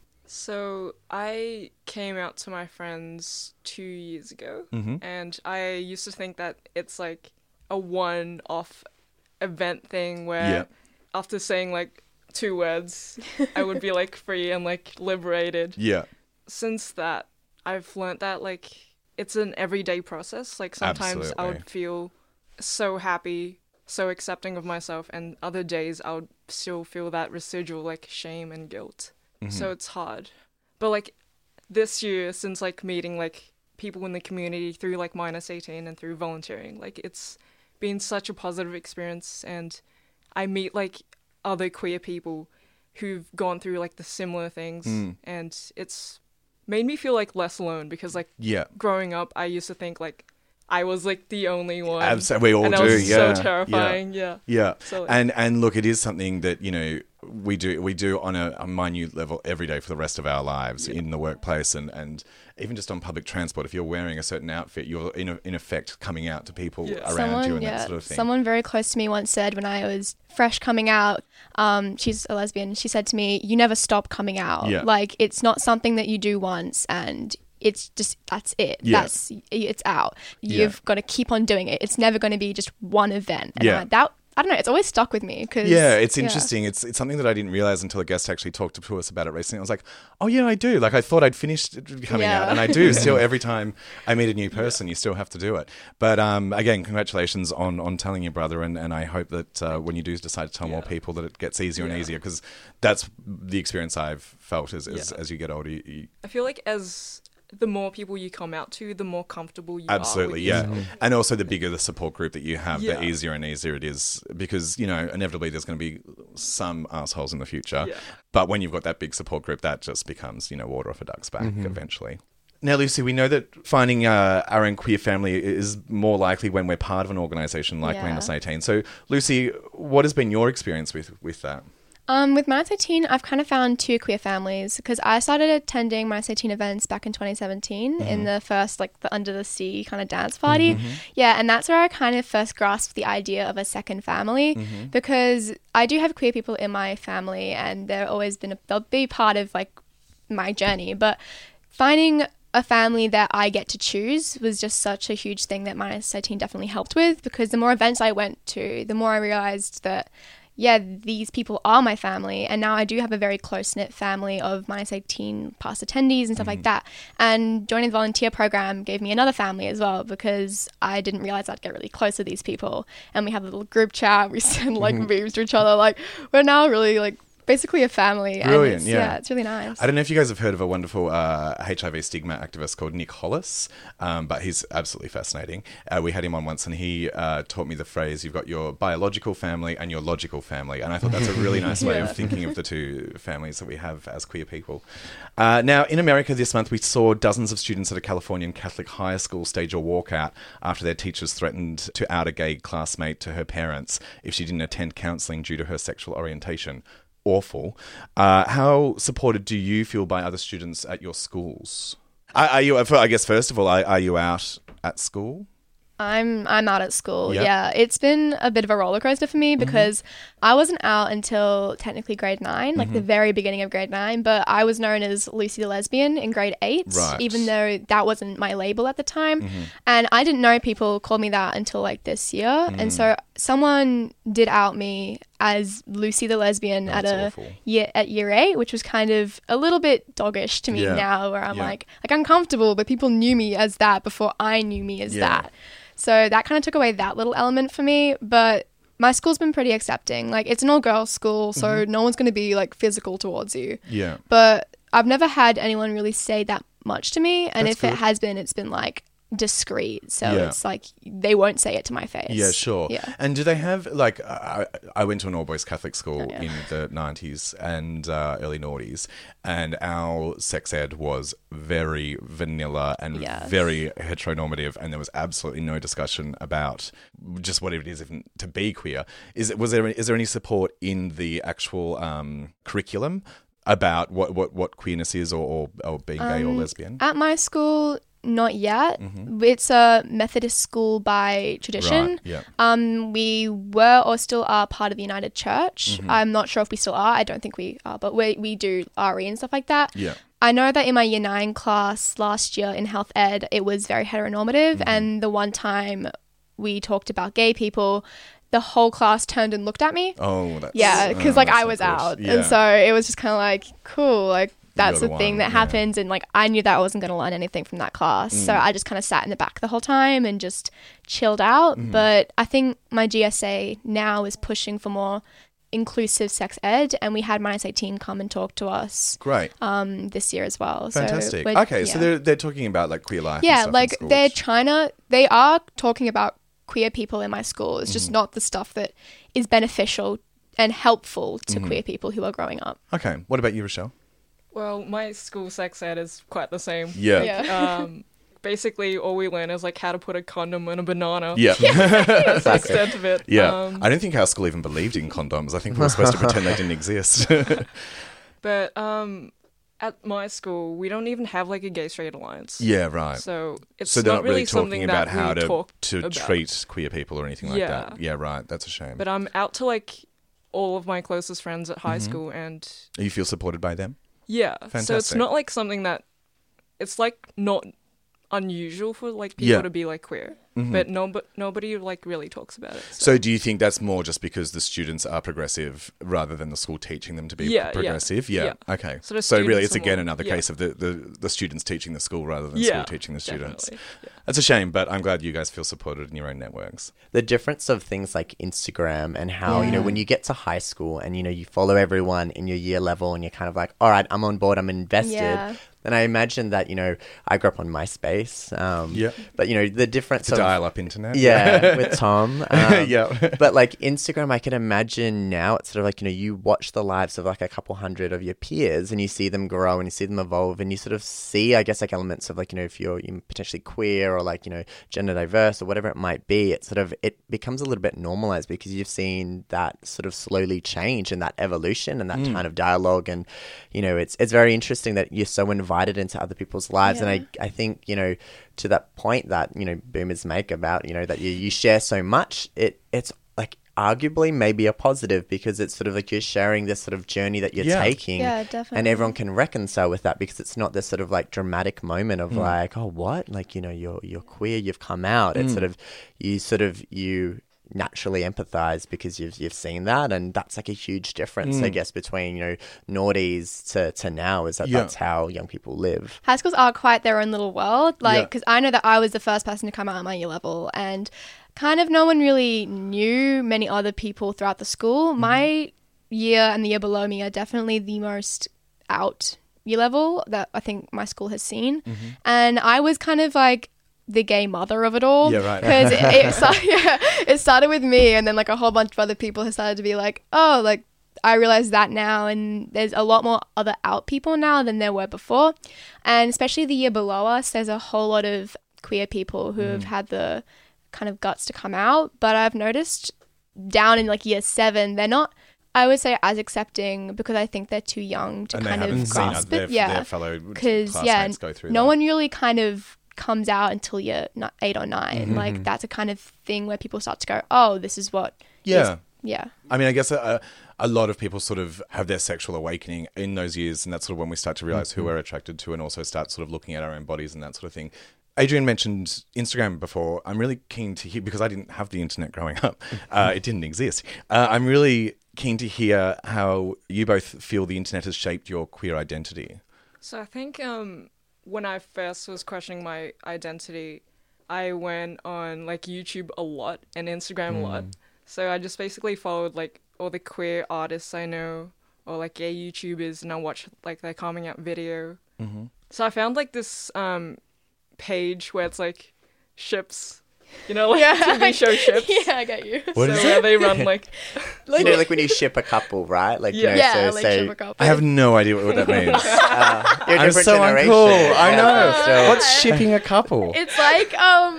So I came out to my friends 2 years ago, and I used to think that it's like a one-off event thing where after saying like 2 words, I would be like free and like liberated. Since that, I've learned that like it's an everyday process. Like sometimes I would feel so happy, so accepting of myself, and other days I would still feel that residual like shame and guilt. So it's hard. But like this year, since like meeting like people in the community through like Minus 18 and through volunteering, like it's been such a positive experience, and I meet like other queer people who've gone through like the similar things, and it's made me feel like less alone because like growing up, I used to think like I was like the only one. Absolutely, we all and do. That was so terrifying. So, and look, it is something that, you know, we do on a minute level every day for the rest of our lives in the workplace and even just on public transport. If you're wearing a certain outfit, you're in effect coming out to people around you and that sort of thing. Someone very close to me once said when I was fresh coming out, she's a lesbian, she said to me, you never stop coming out. Like it's not something that you do once and it's just, that's it. It's out. You've got to keep on doing it. It's never going to be just one event. And I don't know, it's always stuck with me. It's interesting. It's something that I didn't realize until a guest actually talked to us about it recently. I was like, oh yeah, I do. Like I thought I'd finished coming out, and I do still. Every time I meet a new person, you still have to do it. But again, congratulations on telling your brother, and I hope that when you do decide to tell more people, that it gets easier and easier, because that's the experience I've felt as you get older. I feel like as the more people you come out to, the more comfortable you are. Absolutely, And also the bigger the support group that you have, the easier and easier it is, because, you know, inevitably there's going to be some assholes in the future. But when you've got that big support group, that just becomes, you know, water off a duck's back eventually. Now, Lucy, we know that finding our own queer family is more likely when we're part of an organisation like Minus 18. So, Lucy, what has been your experience with that? With Minus 18, I've kind of found 2 queer families because I started attending Minus 18 events back in 2017 in the first, like, the Under the Sea kind of dance party. And that's where I kind of first grasped the idea of a second family because I do have queer people in my family and they'll be part of, like, my journey. But finding a family that I get to choose was just such a huge thing that Minus 18 definitely helped with, because the more events I went to, the more I realised that these people are my family, and now I do have a very close-knit family of Minus 18 past attendees and stuff like that. And joining the volunteer program gave me another family as well, because I didn't realise I'd get really close to these people. And we have a little group chat, we send like memes to each other, like we're now really like basically a family. Brilliant, and it's really nice. I don't know if you guys have heard of a wonderful HIV stigma activist called Nick Hollis, but he's absolutely fascinating. We had him on once, and he taught me the phrase, you've got your biological family and your logical family, and I thought that's a really nice way of thinking of the two families that we have as queer people. Now, in America this month, we saw dozens of students at a Californian Catholic high school stage a walkout after their teachers threatened to out a gay classmate to her parents if she didn't attend counselling due to her sexual orientation. Awful. How supported do you feel by other students at your schools? Are you? I guess first of all, are you out at school? I'm out at school. Yep. Yeah, it's been a bit of a roller coaster for me because I wasn't out until technically grade 9, like the very beginning of grade 9. But I was known as Lucy the lesbian in grade 8, even though that wasn't my label at the time. And I didn't know people called me that until like this year. And so someone did out me as Lucy the lesbian at year 8, which was kind of a little bit doggish to me now, where I'm like uncomfortable, but people knew me as that before I knew me as that. So that kind of took away that little element for me, but my school's been pretty accepting. Like, it's an all-girls school, so no one's going to be, like, physical towards you. Yeah. But I've never had anyone really say that much to me, and if it has been, it's been, like, discreet. So it's like they won't say it to my face. Yeah, sure. Yeah. And do they have, like, I went to an all-boys Catholic school in the 90s and early noughties, and our sex ed was very vanilla and very heteronormative, and there was absolutely no discussion about just what it is even to be queer. Is there any support in the actual curriculum about what queerness is or being gay or lesbian? At my school, not yet. It's a Methodist school by tradition. Right, yeah. We were or still are part of the United Church. I'm not sure if we still are. I don't think we are, but we do RE and stuff like that. Yeah. I know that in my year 9 class last year in health ed, it was very heteronormative. And the one time we talked about gay people, the whole class turned and looked at me. Oh, that's... Yeah, because I was out. Yeah. And so it was just kind of like, cool, like, that's the thing that happens, and like I knew that I wasn't going to learn anything from that class, so I just kind of sat in the back the whole time and just chilled out. But I think my GSA now is pushing for more inclusive sex ed, and we had Minus 18 come and talk to us this year as well. Fantastic. So so they're talking about like queer life. Yeah, and stuff like in school, they are talking about queer people in my school. It's just not the stuff that is beneficial and helpful to queer people who are growing up. Okay, what about you, Rochelle? Well, my school sex ed is quite the same. Yeah. Basically, all we learn is like how to put a condom in a banana. Yeah. That's the extent of it. Yeah. I don't think our school even believed in condoms. I think we were supposed to pretend they didn't exist. But at my school, we don't even have like a gay-straight alliance. Yeah, right. So it's they're not really talking about how to about. treat queer people or anything like that. Yeah, right. That's a shame. But I'm out to like all of my closest friends at high school, and you feel supported by them? Yeah. Fantastic. So it's not like something that it's like not unusual for like people to be like queer, but nobody like really talks about it. So do you think that's more just because the students are progressive rather than the school teaching them to be progressive? Yeah. Okay. So really it's again another case of the students teaching the school rather than school teaching the students. Yeah. That's a shame, but I'm glad you guys feel supported in your own networks. The difference of things like Instagram and how, you know, when you get to high school and, you know, you follow everyone in your year level and you're kind of like, all right, I'm on board, I'm invested. Yeah. And I imagine that, you know, I grew up on MySpace. But, you know, the difference to dial-up internet. Yeah, with Tom. But, like, Instagram, I can imagine now it's sort of like, you know, you watch the lives of, like, a couple hundred of your peers and you see them grow and you see them evolve and you sort of see, I guess, like, elements of, like, you know, if you're potentially queer or, like, you know, gender diverse or whatever it might be, it sort of, it becomes a little bit normalized because you've seen that sort of slowly change and that evolution and that kind of dialogue. And, you know, it's very interesting that you're so invited into other people's lives. And I think, you know, to that point that, you know, boomers make about, you know, that you share so much, it's like arguably maybe a positive because it's sort of like you're sharing this sort of journey that you're taking. Yeah, definitely. And everyone can reconcile with that because it's not this sort of like dramatic moment of like, oh, what? Like, you know, you're queer, you've come out. It's sort of you naturally empathize because you've seen that, and that's like a huge difference I guess between, you know, noughties to now is that that's how young people live. High schools are quite their own little world, like because I know that I was the first person to come out at my year level and kind of no one really knew many other people throughout the school. My year and the year below me are definitely the most out year level that I think my school has seen. And I was kind of like the gay mother of it all. Yeah, right. Because it started with me, and then like a whole bunch of other people have started to be like, oh, like I realize that now, and there's a lot more other out people now than there were before. And especially the year below us, there's a whole lot of queer people who have had the kind of guts to come out. But I've noticed down in like year 7, they're not, I would say, as accepting, because I think they're too young to kind of grasp it. Their fellow classmates go through no one really kind of comes out until you're 8 or 9. Like that's a kind of thing where people start to go, oh, this is what yeah I mean, I guess a lot of people sort of have their sexual awakening in those years, and that's sort of when we start to realize who we're attracted to, and also start sort of looking at our own bodies and that sort of thing. Adrian mentioned Instagram before. I'm really keen to hear, because I didn't have the internet growing up. It didn't exist. I'm really keen to hear how you both feel the internet has shaped your queer identity. So I think when I first was questioning my identity, I went on like YouTube a lot and Instagram a lot. So I just basically followed like all the queer artists I know, or like gay YouTubers, and I watched like their coming out video. So I found like this page where it's like ships, you know, like TV show ships. Yeah, I get you. What is where they run like you know, like when you ship a couple, right? Like, yeah, you know, yeah, so, like so ship a couple. I have no idea what that means. you're a I'm different so generation. uncool. I know. So- What's shipping a couple? It's like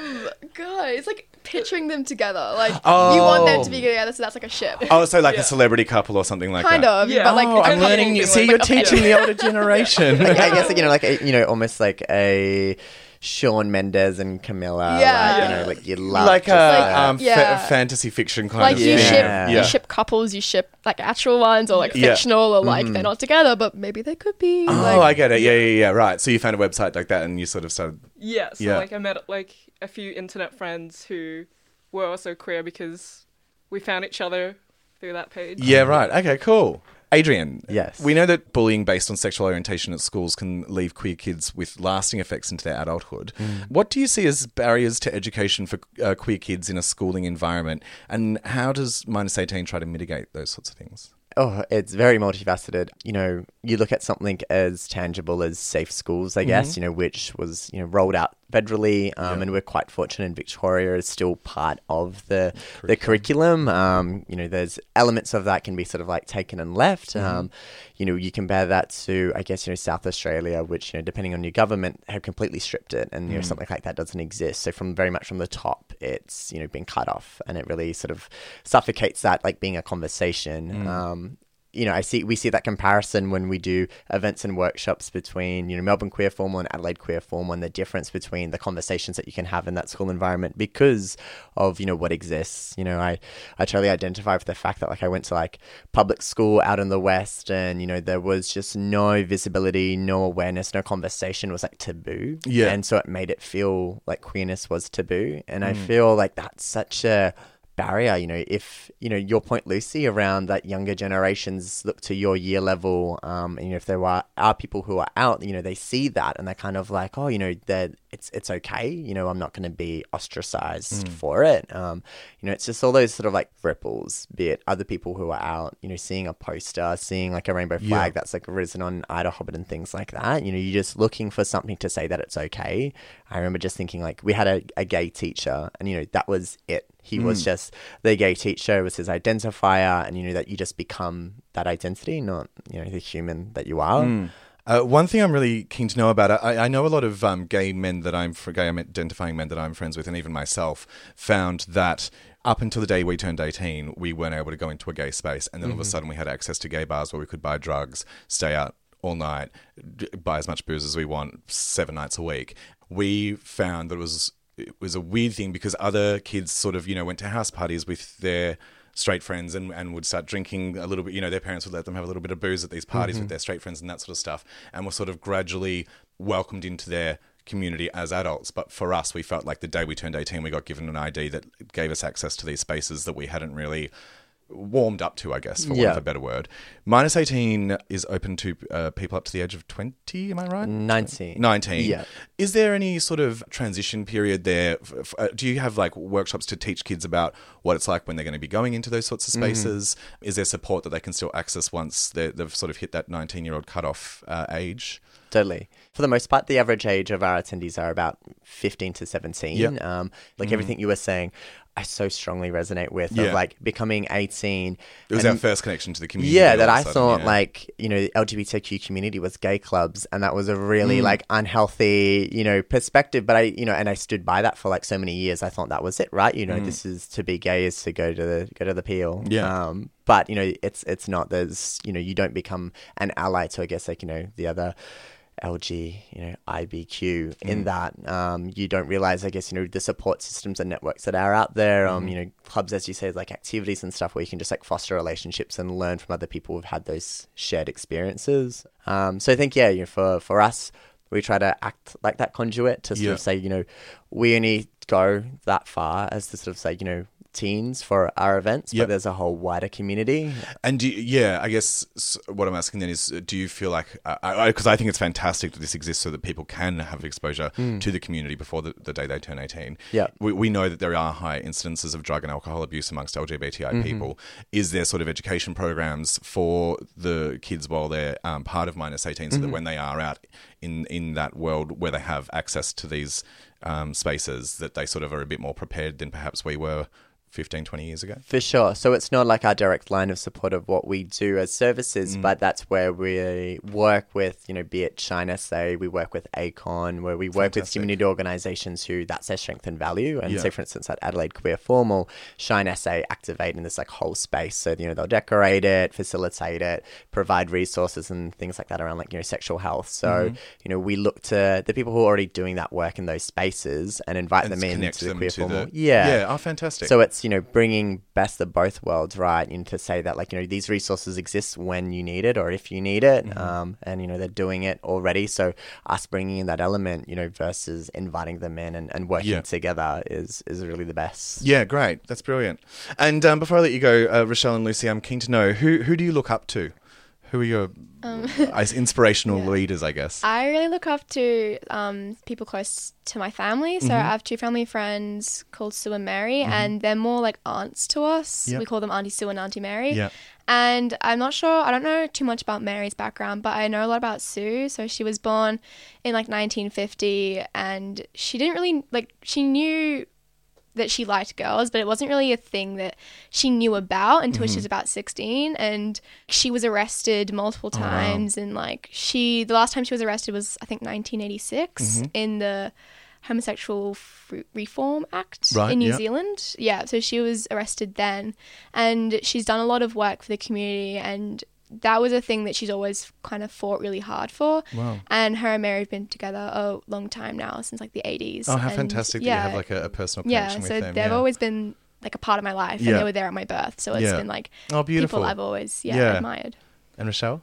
God, it's like picturing them together. Like you want them to be together, so that's like a ship. Oh, so like a celebrity couple or something like Kind that. of, Yeah. but like Oh, it's a I'm learning. couple See, thing, you're like a teaching the older generation. I guess, like, you know, like you know, almost like a Shawn Mendes and Camilla. Yeah. Like, you know, like you love like just, a yeah. fantasy fiction kind like of you thing. ship, Yeah. you ship couples, you ship like actual ones or like Yeah. fictional or like they're not together, but maybe they could be. Oh, like, I get it. Yeah. Right. So you found a website like that, and you sort of started. yeah. So Yeah. like I met like a few internet friends who were also queer because we found each other through that page. Yeah. Right. Okay. Cool. Adrian, Yes. we know that bullying based on sexual orientation at schools can leave queer kids with lasting effects into their adulthood. What do you see as barriers to education for queer kids in a schooling environment, and how does Minus 18 try to mitigate those sorts of things? Oh, it's very multifaceted. You know, you look at something as tangible as Safe Schools, I guess, you know, which was, you know, rolled out federally, and we're quite fortunate in Victoria is still part of the curriculum. You know, there's elements of that can be sort of like taken and left. You know, you compare that to, I guess, you know, South Australia, which, you know, depending on your government, have completely stripped it, and, you know, something like that doesn't exist. So from very much from the top, it's, you know, been cut off, and it really sort of suffocates that, like, being a conversation. You know, we see that comparison when we do events and workshops between, you know, Melbourne Queer Formal and Adelaide Queer Formal, and the difference between the conversations that you can have in that school environment because of, you know, what exists. You know, I totally identify with the fact that, like, I went to, like, public school out in the West, and, you know, there was just no visibility, no awareness, no conversation. It was, like, taboo. Yeah. And so it made it feel like queerness was taboo. And I feel like that's such a barrier. You know, if, you know, your point, Lucy, around that younger generations look to your year level, and, you know, if there are people who are out, you know, they see that and they're kind of like, oh, you know, it's okay, you know, I'm not going to be ostracized for it. You know, it's just all those sort of like ripples, be it other people who are out, you know, seeing a poster, seeing like a rainbow flag that's like risen on Ida Hobbit and things like that. You know, you're just looking for something to say that it's okay. I remember just thinking, like, we had a gay teacher, and, you know, that was it. He was just the gay teacher, was his identifier, and, you know, that you just become that identity, not, you know, the human that you are. One thing I'm really keen to know about, I know a lot of gay identifying men that I'm friends with, and even myself, found that up until the day we turned 18, we weren't able to go into a gay space, and then all of a sudden we had access to gay bars where we could buy drugs, stay out all night, buy as much booze as we want, 7 nights a week. We found that it was a weird thing because other kids sort of, you know, went to house parties with their straight friends and would start drinking a little bit. You know, their parents would let them have a little bit of booze at these parties with their straight friends and that sort of stuff, and were sort of gradually welcomed into their community as adults. But for us, we felt like the day we turned 18, we got given an ID that gave us access to these spaces that we hadn't really warmed up to, I guess, for want of a better word. Minus 18 is open to people up to the age of 20, am I right? 19. 19. Yeah. Is there any sort of transition period there? Do you have like workshops to teach kids about what it's like when they're going to be going into those sorts of spaces? Is there support that they can still access once they've sort of hit that 19-year-old cutoff age? Totally. For the most part, the average age of our attendees are about 15 to 17. Yep. Everything you were saying, I so strongly resonate with, of like becoming 18. It was our first connection to the community. Yeah, that I thought like, you know, the LGBTQ community was gay clubs, and that was a really like unhealthy, you know, perspective. But I stood by that for like so many years. I thought that was it, right? You know, this is to be gay is to go to the peel. Yeah. But you know, it's not. There's, you know, you don't become an ally to, I guess, like, you know, the other LG, you know, IBQ in that you don't realize, I guess, you know, the support systems and networks that are out there. You know, clubs, as you say, like activities and stuff where you can just like foster relationships and learn from other people who've had those shared experiences. So I think, yeah, you know, for us, we try to act like that conduit to sort of say, you know, we only go that far as to sort of say, you know, teens for our events, but there's a whole wider community. And I guess what I'm asking then is, do you feel like, because I think it's fantastic that this exists so that people can have exposure to the community before the day they turn 18. Yeah. We know that there are high incidences of drug and alcohol abuse amongst LGBTI people. Is there sort of education programs for the kids while they're part of Minus 18 so that when they are out in that world where they have access to these spaces, that they sort of are a bit more prepared than perhaps we were 15, 20 years ago? For sure. So it's not like our direct line of support of what we do as services, but that's where we work with, you know, be it Shine SA, we work with ACON, where we work with community organisations who that's their strength and value. And say, for instance, at Adelaide Queer Formal, Shine SA activate in this like whole space. So, you know, they'll decorate it, facilitate it, provide resources and things like that around like, you know, sexual health. So, you know, we look to the people who are already doing that work in those spaces and invite them in to the Queer Formal. Yeah. Oh, fantastic. So it's, you know, bringing best of both worlds, right? And to say that, like, you know, these resources exist when you need it or if you need it. And, you know, they're doing it already. So us bringing in that element, you know, versus inviting them in and working together is really the best. Yeah, great. That's brilliant. And before I let you go, Rochelle and Lucy, I'm keen to know, who do you look up to? Who are your inspirational leaders, I guess? I really look up to people close to my family. So I have two family friends called Sue and Mary, and they're more like aunts to us. We call them Auntie Sue and Auntie Mary. And I'm not sure, I don't know too much about Mary's background, but I know a lot about Sue. So she was born in like 1950, and she didn't really, like, she knew that she liked girls, but it wasn't really a thing that she knew about until she was about 16. And she was arrested multiple times. And like the last time she was arrested was, I think, 1986 in the Homosexual Reform Act in New Zealand. Yeah, so she was arrested then. And she's done a lot of work for the community, and that was a thing that she's always kind of fought really hard for. Wow. And her and Mary have been together a long time now, since like the 80s. Oh, how fantastic that you have like a personal connection with them. Yeah, so they've always been like a part of my life, and they were there at my birth. So it's been like people I've always admired. And Rochelle?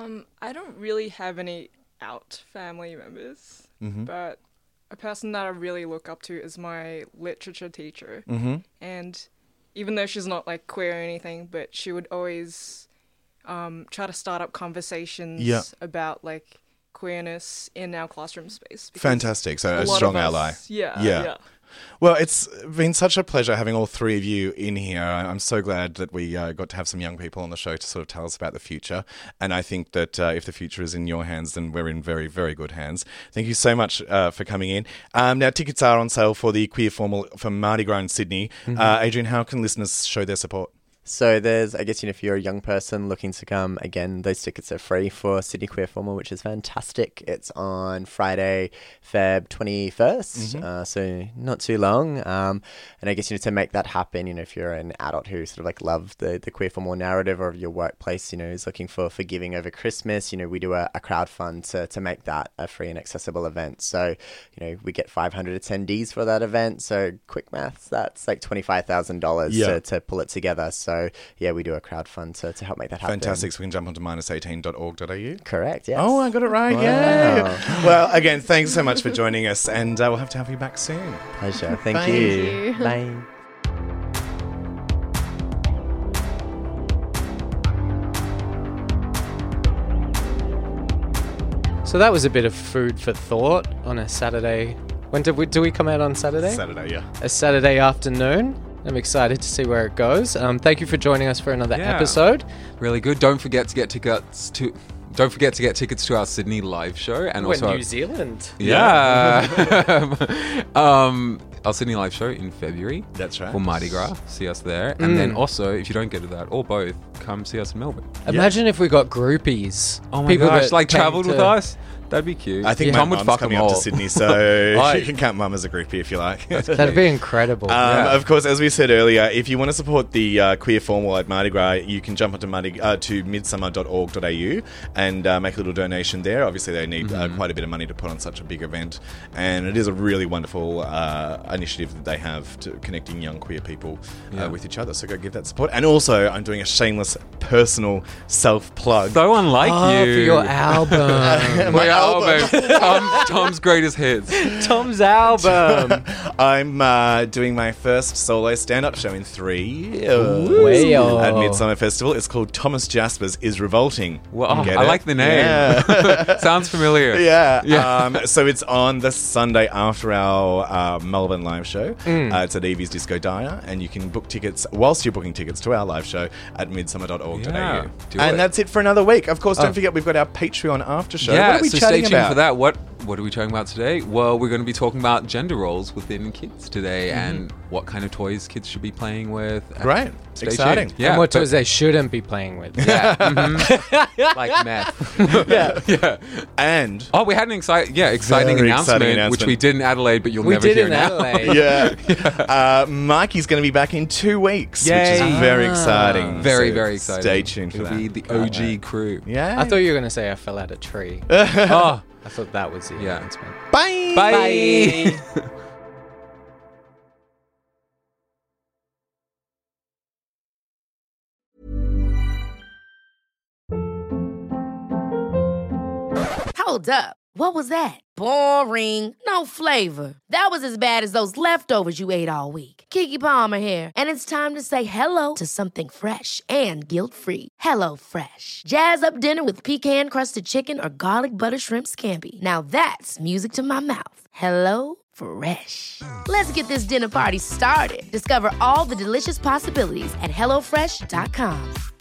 I don't really have any out family members, but a person that I really look up to is my literature teacher. And even though she's not like queer or anything, but she would always try to start up conversations about like queerness in our classroom space. Fantastic. So a strong ally. Yeah. Well, it's been such a pleasure having all three of you in here. I'm so glad that we got to have some young people on the show to sort of tell us about the future. And I think that if the future is in your hands, then we're in very, very good hands. Thank you so much for coming in. Now, tickets are on sale for the Queer Formal for Mardi Gras in Sydney. Adrian, how can listeners show their support? So there's, I guess, you know, if you're a young person looking to come, again, those tickets are free for Sydney Queer Formal, which is fantastic. It's on Friday, Feb 21st, so not too long. And I guess, you know, to make that happen, you know, if you're an adult who sort of like loves the Queer Formal narrative, or if your workplace, you know, is looking for giving over Christmas, you know, we do a crowdfund to make that a free and accessible event. So, you know, we get 500 attendees for that event. So quick maths, that's like $25,000 to pull it together. So yeah, we do a crowdfund to help make that happen. Fantastic. So we can jump onto minus18.org.au. Correct, yes. Oh, I got it right. Wow. Yeah. Well, again, thanks so much for joining us, and we'll have to have you back soon. Pleasure. Thank you. Bye. So that was a bit of food for thought on a Saturday. When do we come out on Saturday? Saturday, yeah. A Saturday afternoon. I'm excited to see where it goes. Thank you for joining us for another episode. Really good. Don't forget to get tickets to our Sydney live show and also New Zealand. Yeah. Our Sydney live show in February. That's right. For Mardi Gras. See us there. And then also, if you don't get to that or both, come see us in Melbourne. Imagine if we got groupies. Oh my gosh, like travelled with us. That'd be cute. I think Tom my would mum's fuck coming them up all. to Sydney, so you can count mum as a groupie if you like. That'd be incredible. Of course, as we said earlier, if you want to support the queer formal at Mardi Gras, you can jump onto to midsummer.org.au and make a little donation there. Obviously, they need quite a bit of money to put on such a big event, and it is a really wonderful initiative that they have to connecting young queer people with each other. So go give that support. And also, I'm doing a shameless personal self-plug. So unlike you. For your album. My album. Tom's greatest hits. Tom's album. I'm doing my first solo stand-up show in 3 years at Midsummer Festival. It's called Thomas Jasper's Is Revolting. Well, I like the name. Yeah. Sounds familiar. Yeah. So it's on the Sunday after our Melbourne live show. It's at Evie's Disco Diner, and you can book tickets whilst you're booking tickets to our live show at midsummer.org.au. And that's it for another week. Of course, don't forget we've got our Patreon after show. Yeah, what are we so chatting stay tuned about? for that. What are we talking about today? Well, we're going to be talking about gender roles within kids today and what kind of toys kids should be playing with. Great. Stay Exciting. tuned. Yeah, and what toys they shouldn't be playing with. Yeah. Like meth. Yeah. And we had an exciting announcement, which we did in Adelaide, but you'll never hear now. Adelaide. Mikey's going to be back in 2 weeks, which is very exciting. Very, very exciting. Stay tuned for It'll that. be the OG crew. Yeah. I thought you were going to say I fell out a tree. I thought that was the announcement. Bye. Bye. Hold up. What was that? Boring. No flavor. That was as bad as those leftovers you ate all week. Keke Palmer here, and it's time to say hello to something fresh and guilt-free. Hello Fresh. Jazz up dinner with pecan-crusted chicken or garlic butter shrimp scampi. Now that's music to my mouth. Hello Fresh. Let's get this dinner party started. Discover all the delicious possibilities at HelloFresh.com.